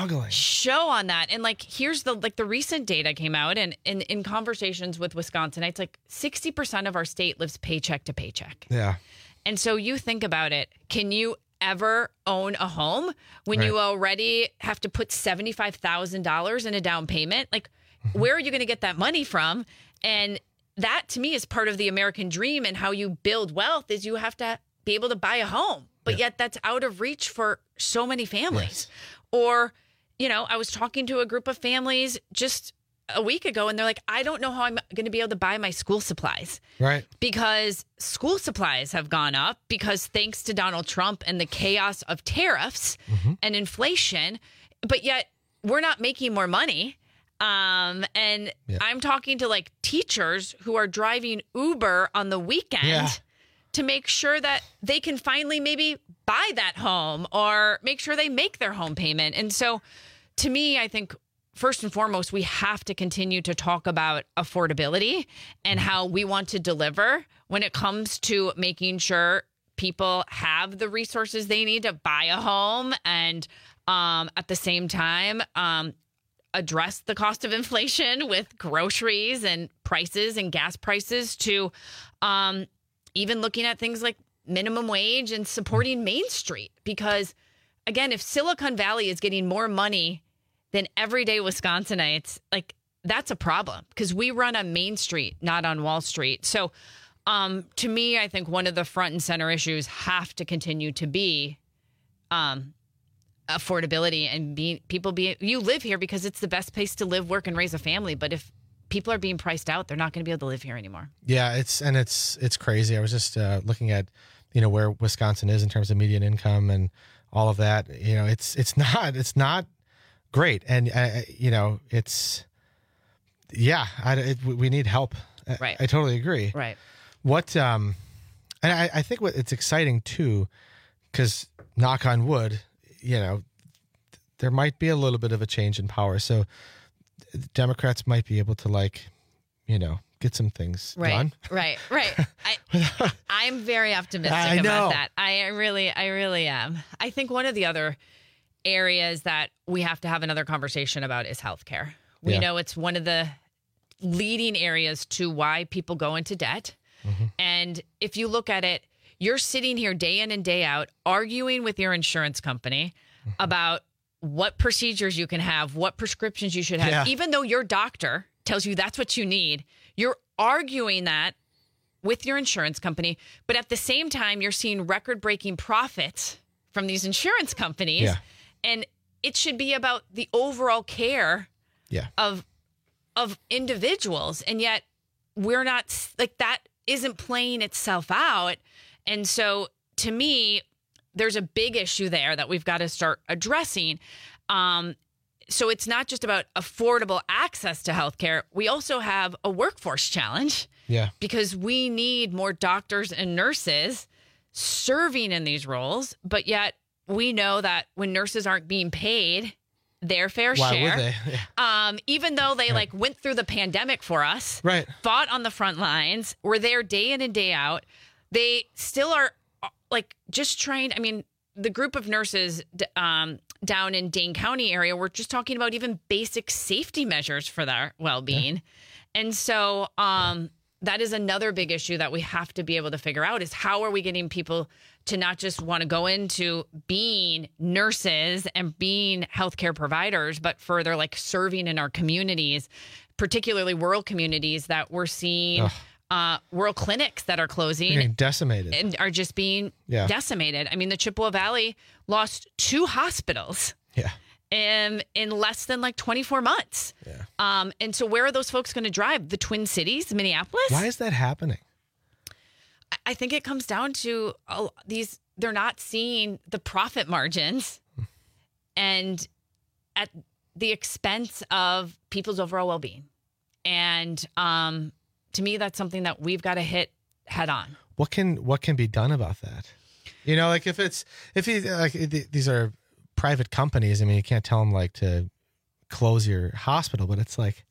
[SPEAKER 19] show on that. And here's the recent data came out, and in conversations with Wisconsinites, 60% of our state lives paycheck to paycheck.
[SPEAKER 18] Yeah.
[SPEAKER 19] And so you think about it, can you ever own a home when you already have to put $75,000 in a down payment? Where are you going to get that money from? And that, to me, is part of the American dream, and how you build wealth is you have to be able to buy a home. But yet that's out of reach for so many families. Yes. Or, I was talking to a group of families just a week ago, and they're like, I don't know how I'm going to be able to buy my school supplies.
[SPEAKER 18] Right.
[SPEAKER 19] Because school supplies have gone up because thanks to Donald Trump and the chaos of tariffs and inflation, but yet we're not making more money. I'm talking to teachers who are driving Uber on the weekend to make sure that they can finally maybe buy that home or make sure they make their home payment. And so to me, I think first and foremost, we have to continue to talk about affordability and how we want to deliver when it comes to making sure people have the resources they need to buy a home and at the same time address the cost of inflation with groceries and prices and gas prices to even looking at things like minimum wage and supporting Main Street. Because, again, if Silicon Valley is getting more money than everyday Wisconsinites, like, that's a problem because we run on Main Street, not on Wall Street. So to me, I think one of the front and center issues have to continue to be affordability and you live here because it's the best place to live, work, and raise a family. But if people are being priced out, they're not going to be able to live here anymore.
[SPEAKER 18] Yeah, it's crazy. I was just looking at, where Wisconsin is in terms of median income and all of that. It's not great. And, we need help.
[SPEAKER 19] Right.
[SPEAKER 18] I totally agree.
[SPEAKER 19] Right.
[SPEAKER 18] And I think it's exciting too, because knock on wood, there might be a little bit of a change in power. So Democrats might be able to get some things done.
[SPEAKER 19] Right. I'm very optimistic about that. I really am. I think one of the other areas that we have to have another conversation about is healthcare. We know it's one of the leading areas to why people go into debt. Mm-hmm. And if you look at it, you're sitting here day in and day out arguing with your insurance company about what procedures you can have, what prescriptions you should have. Yeah. Even though your doctor tells you that's what you need, you're arguing that with your insurance company. But at the same time, you're seeing record-breaking profits from these insurance companies. Yeah. And it should be about the overall care of individuals. And yet we're not, that isn't playing itself out. And so to me, there's a big issue there that we've got to start addressing. So it's not just about affordable access to healthcare. We also have a workforce challenge. Yeah. Because we need more doctors and nurses serving in these roles. But yet we know that when nurses aren't being paid their fair share.
[SPEAKER 18] Why would they? Yeah.
[SPEAKER 19] Even though they went through the pandemic for us, fought on the front lines, were there day in and day out. They still are just trained. I mean, the group of nurses down in Dane County area, we're just talking about even basic safety measures for their well-being. Yeah. And so that is another big issue that we have to be able to figure out is how are we getting people to not just want to go into being nurses and being healthcare providers, but further serving in our communities, particularly rural communities that we're seeing rural clinics that are closing.
[SPEAKER 18] Being decimated.
[SPEAKER 19] And are just being decimated. I mean, the Chippewa Valley lost 2 hospitals.
[SPEAKER 18] Yeah.
[SPEAKER 19] In less than 24 months. Yeah. And so where are those folks going to drive? The Twin Cities, Minneapolis?
[SPEAKER 18] Why is that happening?
[SPEAKER 19] I think it comes down to they're not seeing the profit margins and at the expense of people's overall well-being. And to me, that's something that we've got to hit head on.
[SPEAKER 18] What can be done about that? If these are private companies, I mean, you can't tell them to close your hospital, but it's but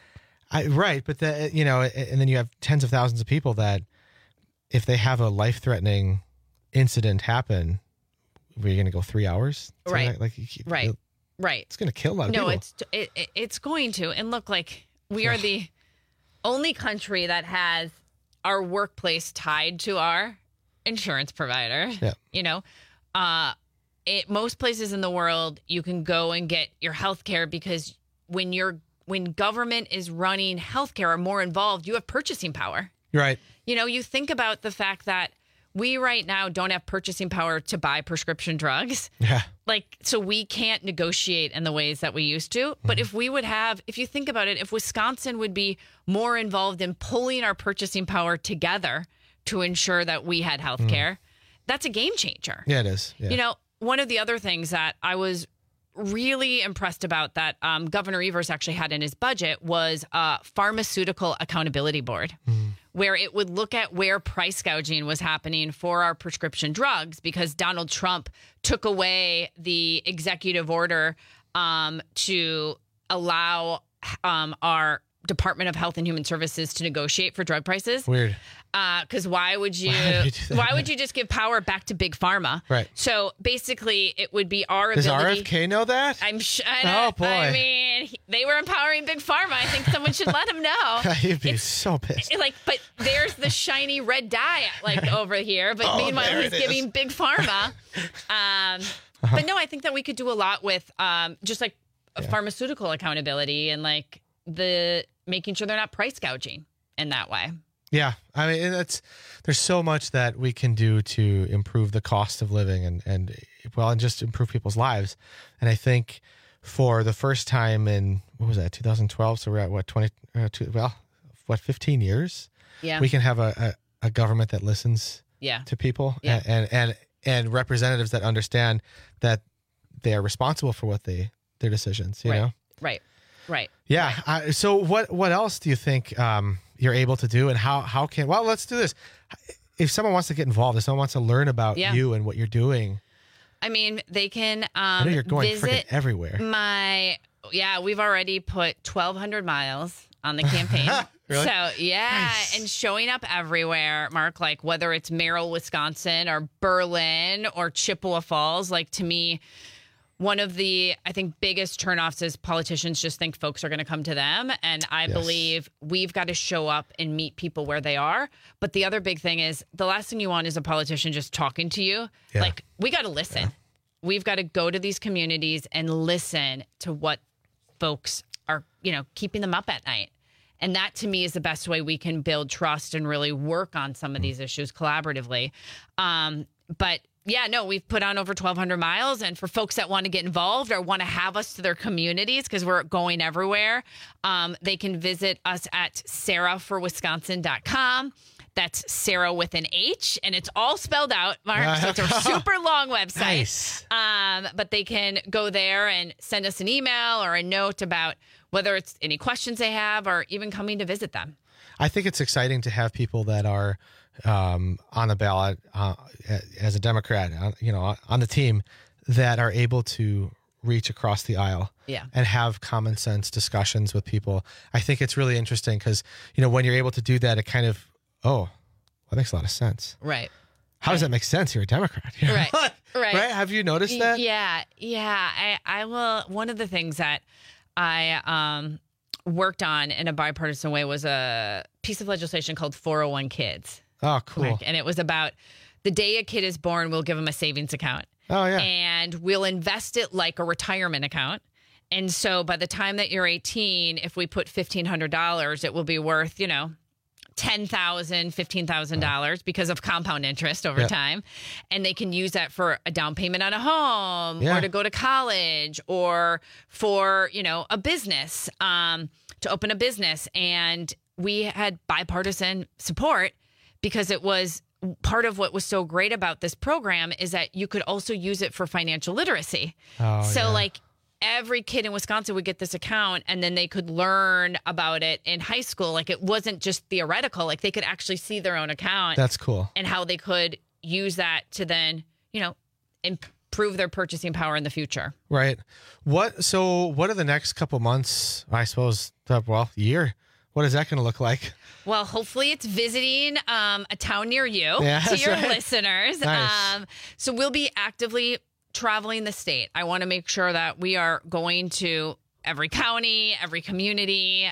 [SPEAKER 18] and then you have tens of thousands of people that if they have a life-threatening incident happen, were you going to go 3 hours?
[SPEAKER 19] Right. Right.
[SPEAKER 18] It's going to kill a lot of people.
[SPEAKER 19] No, it's going to. And look, we are the only country that has our workplace tied to our insurance provider. Yeah. Most places in the world, you can go and get your health care because when government is running healthcare or more involved, you have purchasing power.
[SPEAKER 18] Right.
[SPEAKER 19] You think about the fact that we right now don't have purchasing power to buy prescription drugs.
[SPEAKER 18] Yeah.
[SPEAKER 19] So we can't negotiate in the ways that we used to. But if you think about it, if Wisconsin would be more involved in pulling our purchasing power together to ensure that we had health care, that's a game changer.
[SPEAKER 18] Yeah, it is. Yeah.
[SPEAKER 19] One of the other things that I was really impressed about that Governor Evers actually had in his budget was a pharmaceutical accountability board, where it would look at where price gouging was happening for our prescription drugs because Donald Trump took away the executive order to allow our Department of Health and Human Services to negotiate for drug prices.
[SPEAKER 18] Weird.
[SPEAKER 19] Because why would you just give power back to Big Pharma?
[SPEAKER 18] Right.
[SPEAKER 19] So basically, it would be our
[SPEAKER 18] Does
[SPEAKER 19] ability.
[SPEAKER 18] Does RFK know that?
[SPEAKER 19] Oh
[SPEAKER 18] boy!
[SPEAKER 19] I mean, they were empowering Big Pharma. I think someone should let him know.
[SPEAKER 18] He'd be so pissed.
[SPEAKER 19] But there's the shiny red dye over here. But meanwhile, he's giving Big Pharma. But no, I think that we could do a lot with just like pharmaceutical accountability and like the making sure they're not price gouging in that way.
[SPEAKER 18] Yeah, I mean, there's so much that we can do to improve the cost of living and just improve people's lives. And I think for the first time in, 2012? So we're at 15 years?
[SPEAKER 19] Yeah.
[SPEAKER 18] We can have a government that listens to people and representatives that understand that they are responsible for their decisions, you know?
[SPEAKER 19] Right.
[SPEAKER 18] Yeah. So what else do you think you're able to do, and how let's do this. If someone wants to get involved, if someone wants to learn about you and what you're doing,
[SPEAKER 19] I mean, they can
[SPEAKER 18] I know you're going
[SPEAKER 19] visit
[SPEAKER 18] everywhere.
[SPEAKER 19] We've already put 1,200 miles on the campaign.
[SPEAKER 18] Really?
[SPEAKER 19] So,
[SPEAKER 18] Nice.
[SPEAKER 19] and showing up everywhere, Mark, like whether it's Merrill, Wisconsin or Berlin or Chippewa Falls, like to me, one of the, I think, biggest turnoffs is politicians just think folks are going to come to them. And I believe we've got to show up and meet people where they are. But the other big thing is the last thing you want is a politician just talking to you.
[SPEAKER 18] Yeah.
[SPEAKER 19] Like, we got to listen. Yeah. We've got to go to these communities and listen to what folks are, keeping them up at night. And that, to me, is the best way we can build trust and really work on some of these issues collaboratively. We've put on over 1,200 miles. And for folks that want to get involved or want to have us to their communities, because we're going everywhere, they can visit us at sarahforwisconsin.com. That's Sarah with an H, and it's all spelled out, Mark. So it's a super long website.
[SPEAKER 18] Nice.
[SPEAKER 19] But they can go there and send us an email or a note about whether it's any questions they have or even coming to visit them.
[SPEAKER 18] I think it's exciting to have people that are on the ballot as a Democrat, on the team that are able to reach across the aisle and have common sense discussions with people. I think it's really interesting because, when you're able to do that, it kind of, that makes a lot of sense.
[SPEAKER 19] Right.
[SPEAKER 18] How does that make sense? You're a Democrat.
[SPEAKER 19] Right. Right.
[SPEAKER 18] Have you noticed that?
[SPEAKER 19] Yeah. I will. One of the things that I worked on in a bipartisan way was a piece of legislation called 401 Kids.
[SPEAKER 18] Oh, cool.
[SPEAKER 19] And it was about the day a kid is born, we'll give them a savings account.
[SPEAKER 18] Oh, yeah.
[SPEAKER 19] And we'll invest it like a retirement account. And so by the time that you're 18, if we put $1,500, it will be worth, $10,000, $15,000 because of compound interest over time. And they can use that for a down payment on a home or to go to college or for, a business, to open a business. And we had bipartisan support because it was part of what was so great about this program is that you could also use it for financial literacy. Every kid in Wisconsin would get this account and then they could learn about it in high school. Like it wasn't just theoretical, like they could actually see their own account.
[SPEAKER 18] That's cool.
[SPEAKER 19] And how they could use that to then, improve their purchasing power in the future.
[SPEAKER 18] Right. What are the next couple months, I suppose, year? What is that going to look like?
[SPEAKER 19] Well, hopefully it's visiting a town near you to your listeners.
[SPEAKER 18] Nice.
[SPEAKER 19] So we'll be actively traveling the state. I want to make sure that we are going to every county, every community,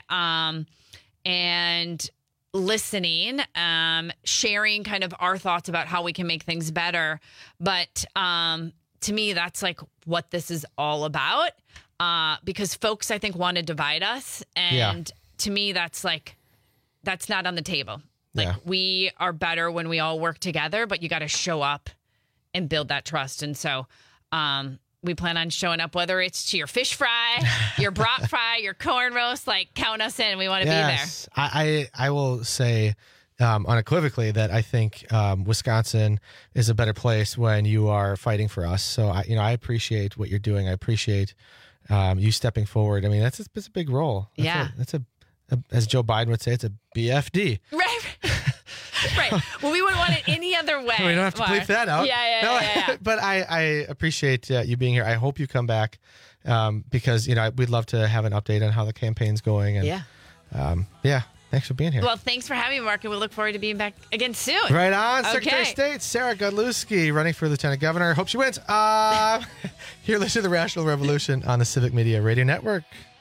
[SPEAKER 19] and listening, sharing kind of our thoughts about how we can make things better. But to me, that's like what this is all about, because folks, I think, want to divide us. And to me, that's not on the table. We are better when we all work together, but you got to show up and build that trust. And so we plan on showing up, whether it's to your fish fry, your brat fry, your corn roast, count us in. We want to be there.
[SPEAKER 18] I will say unequivocally that I think Wisconsin is a better place when you are fighting for us. So I appreciate what you're doing. I appreciate you stepping forward. I mean, it's a big role. That's a as Joe Biden would say, it's a BFD.
[SPEAKER 19] Right. Right. Well, we wouldn't want it any other way.
[SPEAKER 18] We don't have to bleep that out.
[SPEAKER 19] Yeah.
[SPEAKER 18] But I appreciate you being here. I hope you come back because we'd love to have an update on how the campaign's going. And, Yeah. Thanks for being here.
[SPEAKER 19] Well, thanks for having me, Mark, and we look forward to being back again soon.
[SPEAKER 18] Right on. Secretary of State Sarah Godlewski running for Lieutenant Governor. Hope she wins. You're listening to the Rational Revolution on the Civic Media Radio Network.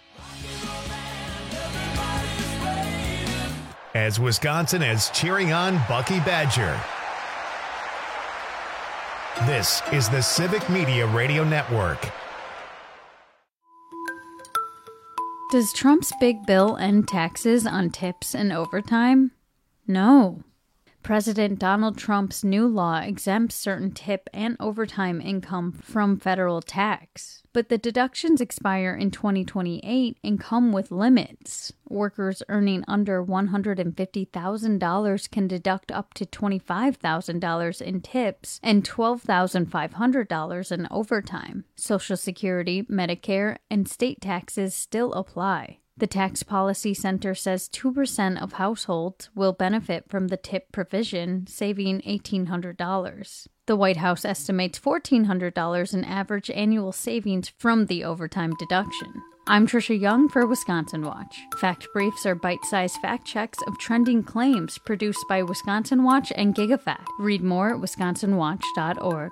[SPEAKER 1] As Wisconsin is cheering on Bucky Badger. This is the Civic Media Radio Network.
[SPEAKER 12] Does Trump's big bill end taxes on tips and overtime? No. President Donald Trump's new law exempts certain tip and overtime income from federal tax. But the deductions expire in 2028 and come with limits. Workers earning under $150,000 can deduct up to $25,000 in tips and $12,500 in overtime. Social Security, Medicare, and state taxes still apply. The Tax Policy Center says 2% of households will benefit from the tip provision, saving $1,800. The White House estimates $1,400 in average annual savings from the overtime deduction. I'm Trisha Young for Wisconsin Watch. Fact Briefs are bite-sized fact checks of trending claims produced by Wisconsin Watch and GigaFact. Read more at wisconsinwatch.org.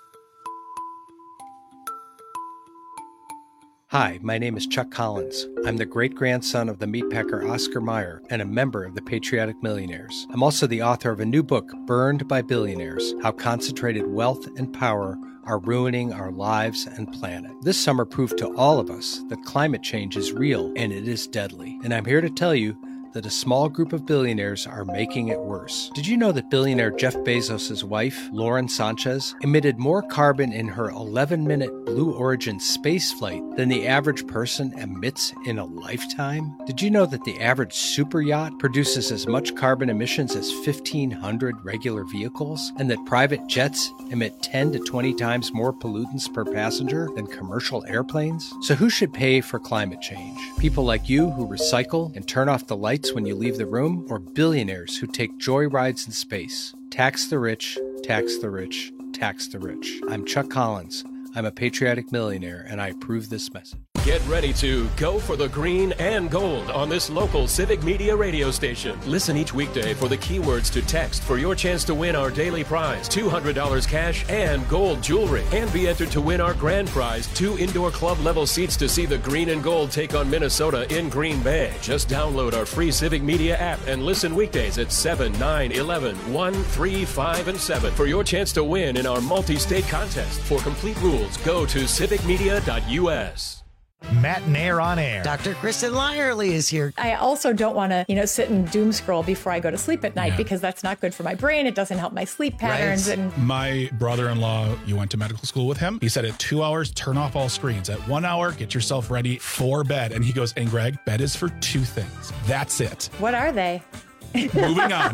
[SPEAKER 13] Hi, my name is Chuck Collins. I'm the great-grandson of the meatpacker Oscar Mayer and a member of the Patriotic Millionaires. I'm also the author of a new book, Burned by Billionaires: How Concentrated Wealth and Power are ruining our lives and planet. This summer proved to all of us that climate change is real and it is deadly. And I'm here to tell you that a small group of billionaires are making it worse. Did you know that billionaire Jeff Bezos' wife, Lauren Sanchez, emitted more carbon in her 11-minute Blue Origin space flight than the average person emits in a lifetime? Did you know that the average super yacht produces as much carbon emissions as 1,500 regular vehicles, and that private jets emit 10 to 20 times more pollutants per passenger than commercial airplanes? So who should pay for climate change? People like you who recycle and turn off the lights when you leave the room, or billionaires who take joy rides in space? Tax the rich, tax the rich, tax the rich. I'm Chuck Collins. I'm a patriotic millionaire, and I approve this message.
[SPEAKER 15] Get ready to go for the green and gold on this local Civic Media radio station. Listen each weekday for the keywords to text for your chance to win our daily prize, $200 cash and gold jewelry, and be entered to win our grand prize, 2 indoor club level seats to see the green and gold take on Minnesota in Green Bay. Just download our free Civic Media app and listen weekdays at 7, 9, 11, 1, 3, 5, and 7 for your chance to win in our multi-state contest. For complete rules, go to civicmedia.us.
[SPEAKER 1] Matt Nair on air.
[SPEAKER 16] Dr. Kristen Lyerly is here.
[SPEAKER 20] I also don't want to, sit and doom scroll before I go to sleep at night because that's not good for my brain. It doesn't help my sleep patterns.
[SPEAKER 21] Right.
[SPEAKER 20] And
[SPEAKER 21] my brother-in-law, you went to medical school with him. He said at 2 hours, turn off all screens. At 1 hour, get yourself ready for bed. And he goes, and Greg, bed is for 2 things. That's it.
[SPEAKER 20] What are they?
[SPEAKER 21] Moving on.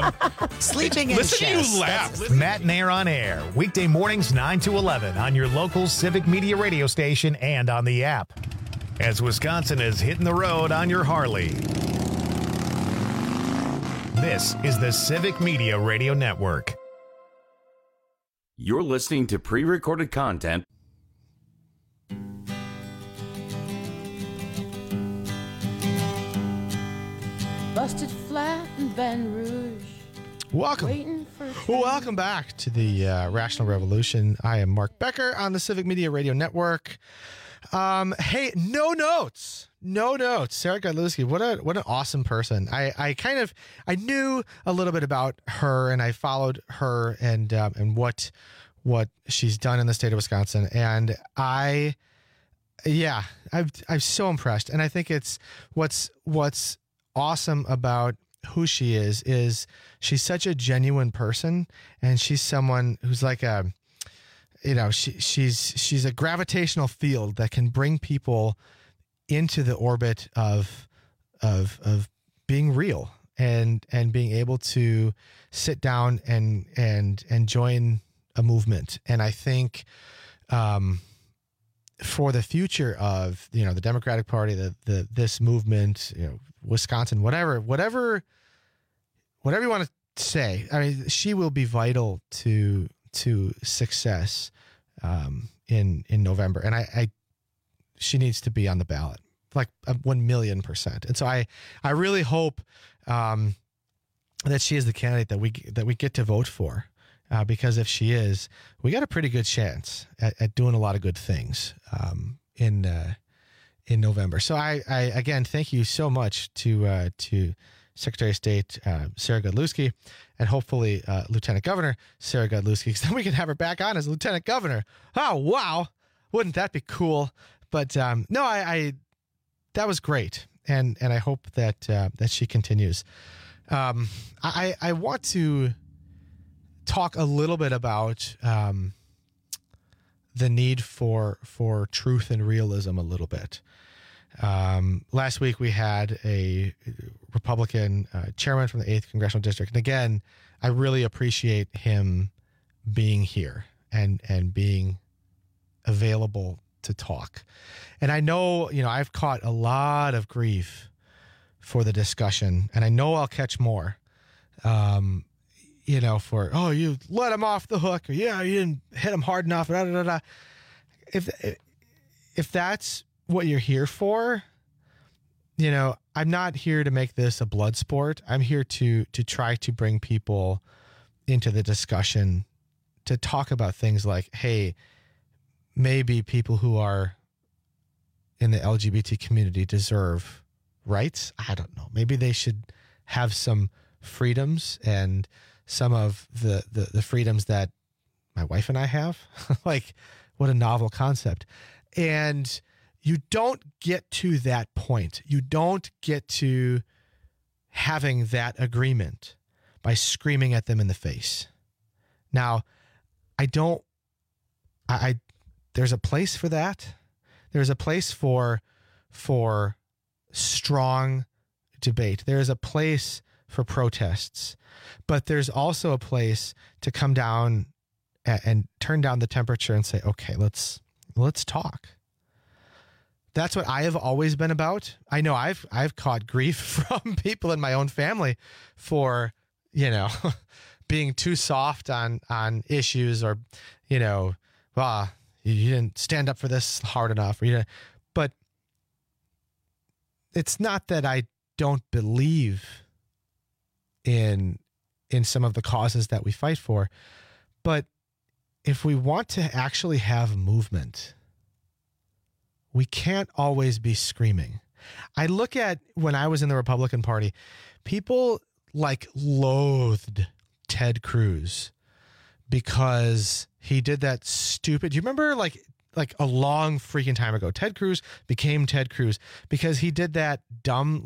[SPEAKER 16] Sleeping and
[SPEAKER 21] listen to you laugh.
[SPEAKER 1] Matt Nair on air. Weekday mornings 9 to 11 on your local Civic Media radio station and on the app. As Wisconsin is hitting the road on your Harley. This is the Civic Media Radio Network.
[SPEAKER 17] You're listening to pre-recorded content.
[SPEAKER 22] Busted flat in Baton Rouge.
[SPEAKER 18] Welcome back to the Rational Revolution. I am Mark Becker on the Civic Media Radio Network. Hey, no notes. Sarah Godlewski, what an awesome person. I knew a little bit about her, and I followed her and what she's done in the state of Wisconsin, and I'm so impressed. And I think it's what's awesome about who she is she's such a genuine person, and she's someone who's like she's a gravitational field that can bring people into the orbit of being real and being able to sit down and join a movement. And I think for the future of the Democratic Party, this movement, Wisconsin, whatever you want to say, I mean, she will be vital to success in November, and she needs to be on the ballot. like 1,000,000%. And so I really hope that she is the candidate that we get to vote for, because if she is, we got a pretty good chance at doing a lot of good things in November. So I again thank you so much to Secretary of State Sarah Godlewski, and hopefully Lieutenant Governor Sarah Godlewski, because then we can have her back on as Lieutenant Governor. Oh wow, wouldn't that be cool? But no, I that was great, and I hope that she continues. I want to talk a little bit about the need for truth and realism a little bit. Last week we had a Republican chairman from the 8th Congressional District. And again, I really appreciate him being here and being available to talk. And I know, I've caught a lot of grief for the discussion, and I know I'll catch more, for, you let him off the hook, or you didn't hit him hard enough. Blah, blah, blah. If that's what you're here for, I'm not here to make this a blood sport. I'm here to try to bring people into the discussion to talk about things like, hey, maybe people who are in the LGBT community deserve rights. I don't know. Maybe they should have some freedoms, and some of the freedoms that my wife and I have. Like, what a novel concept. And you don't get to that point. You don't get to having that agreement by screaming at them in the face. Now, there's a place for that. There's a place for strong debate. There's a place for protests, but there's also a place to come down and turn down the temperature and say, okay, let's talk. That's what I have always been about. I know I've caught grief from people in my own family for, being too soft on issues, or, you didn't stand up for this hard enough, but it's not that I don't believe in some of the causes that we fight for, but if we want to actually have movement, we can't always be screaming. I look at when I was in the Republican Party, people loathed Ted Cruz because he did that stupid. Do you remember like a long freaking time ago, Ted Cruz became Ted Cruz because he did that dumb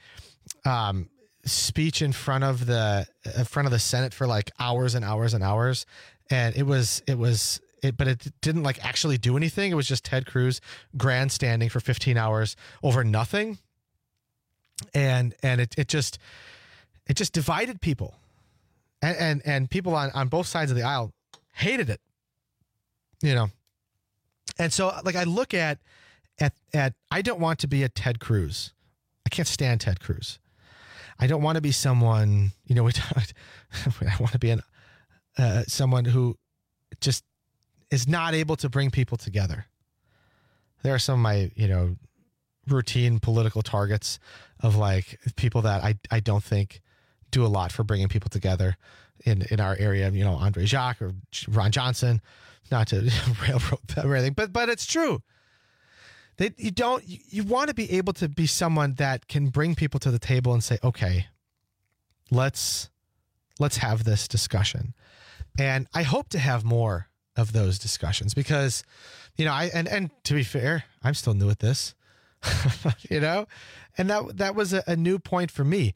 [SPEAKER 18] speech in front of the Senate for hours and hours and hours, and but it didn't actually do anything. It was just Ted Cruz grandstanding for 15 hours over nothing. And it just divided people, and people on both sides of the aisle hated it, And so I look at I don't want to be a Ted Cruz. I can't stand Ted Cruz. I don't want to be someone, I want to be someone who just is not able to bring people together. There are some of my, routine political targets of people that I don't think do a lot for bringing people together in our area. Andre Jacques or Ron Johnson, not to railroad them or anything, but it's true. You want to be able to be someone that can bring people to the table and say, okay, let's have this discussion. And I hope to have more of those discussions because, and to be fair, I'm still new at this, and that was a new point for me.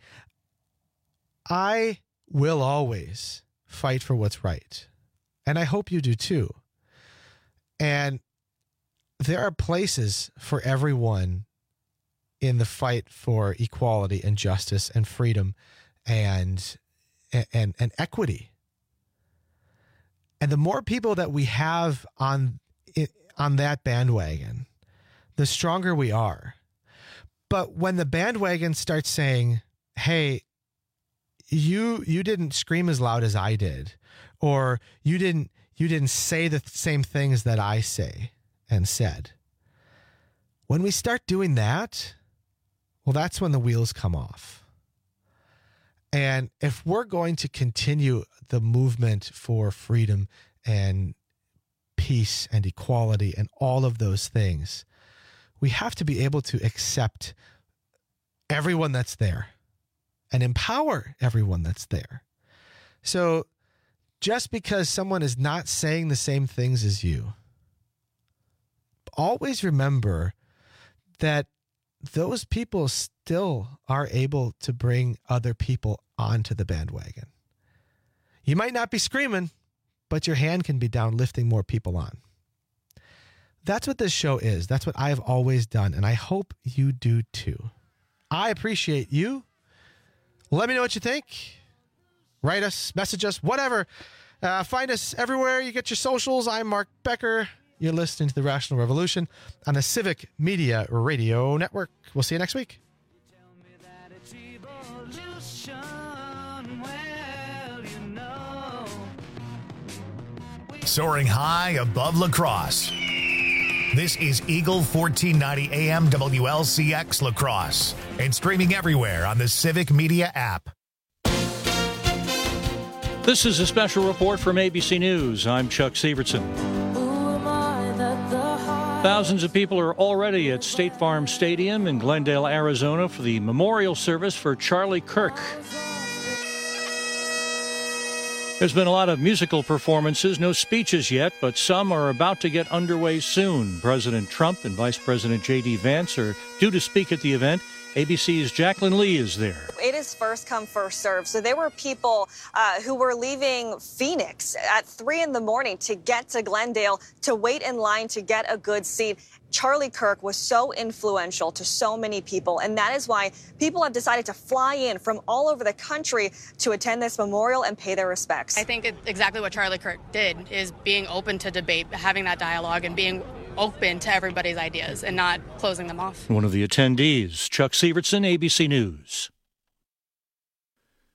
[SPEAKER 18] I will always fight for what's right. And I hope you do too. And there are places for everyone in the fight for equality and justice and freedom and equity. And the more people that we have on that bandwagon, the stronger we are. But when the bandwagon starts saying, hey, you didn't scream as loud as I did, or you didn't say the same things that I say and said, When we start doing that, well, that's when the wheels come off. And if we're going to continue the movement for freedom and peace and equality and all of those things, we have to be able to accept everyone that's there and empower everyone that's there. So just because someone is not saying the same things as you, always remember that those people still are able to bring other people onto the bandwagon. You might not be screaming, but your hand can be down lifting more people on. That's what this show is. That's what I've always done, and I hope you do too. I appreciate you. Let me know what you think. Write us, message us, whatever. Find us everywhere you get your socials. I'm Mark Becker. You're listening to The Rational Revolution on the Civic Media Radio Network. We'll see you next week.
[SPEAKER 1] Soaring high above La Crosse. This is Eagle 1490 AM WLCX La Crosse and streaming everywhere on the Civic Media app.
[SPEAKER 3] This is a special report from ABC News. I'm Chuck Sievertson. Thousands of people are already at State Farm Stadium in Glendale, Arizona for the memorial service for Charlie Kirk. There's been a lot of musical performances, no speeches yet, but some are about to get underway soon. President Trump and Vice President J.D. Vance are due to speak at the event. ABC's Jacqueline Lee is there.
[SPEAKER 4] It is first come, first serve. So there were people who were leaving Phoenix at 3 in the morning to get to Glendale to wait in line to get a good seat. Charlie Kirk was so influential to so many people, and that is why people have decided to fly in from all over the country to attend this memorial and pay their respects.
[SPEAKER 23] I think exactly what Charlie Kirk did is being open to debate, having that dialogue, and being open to everybody's ideas and not closing them off.
[SPEAKER 3] One of the attendees, Chuck Sievertson, ABC News.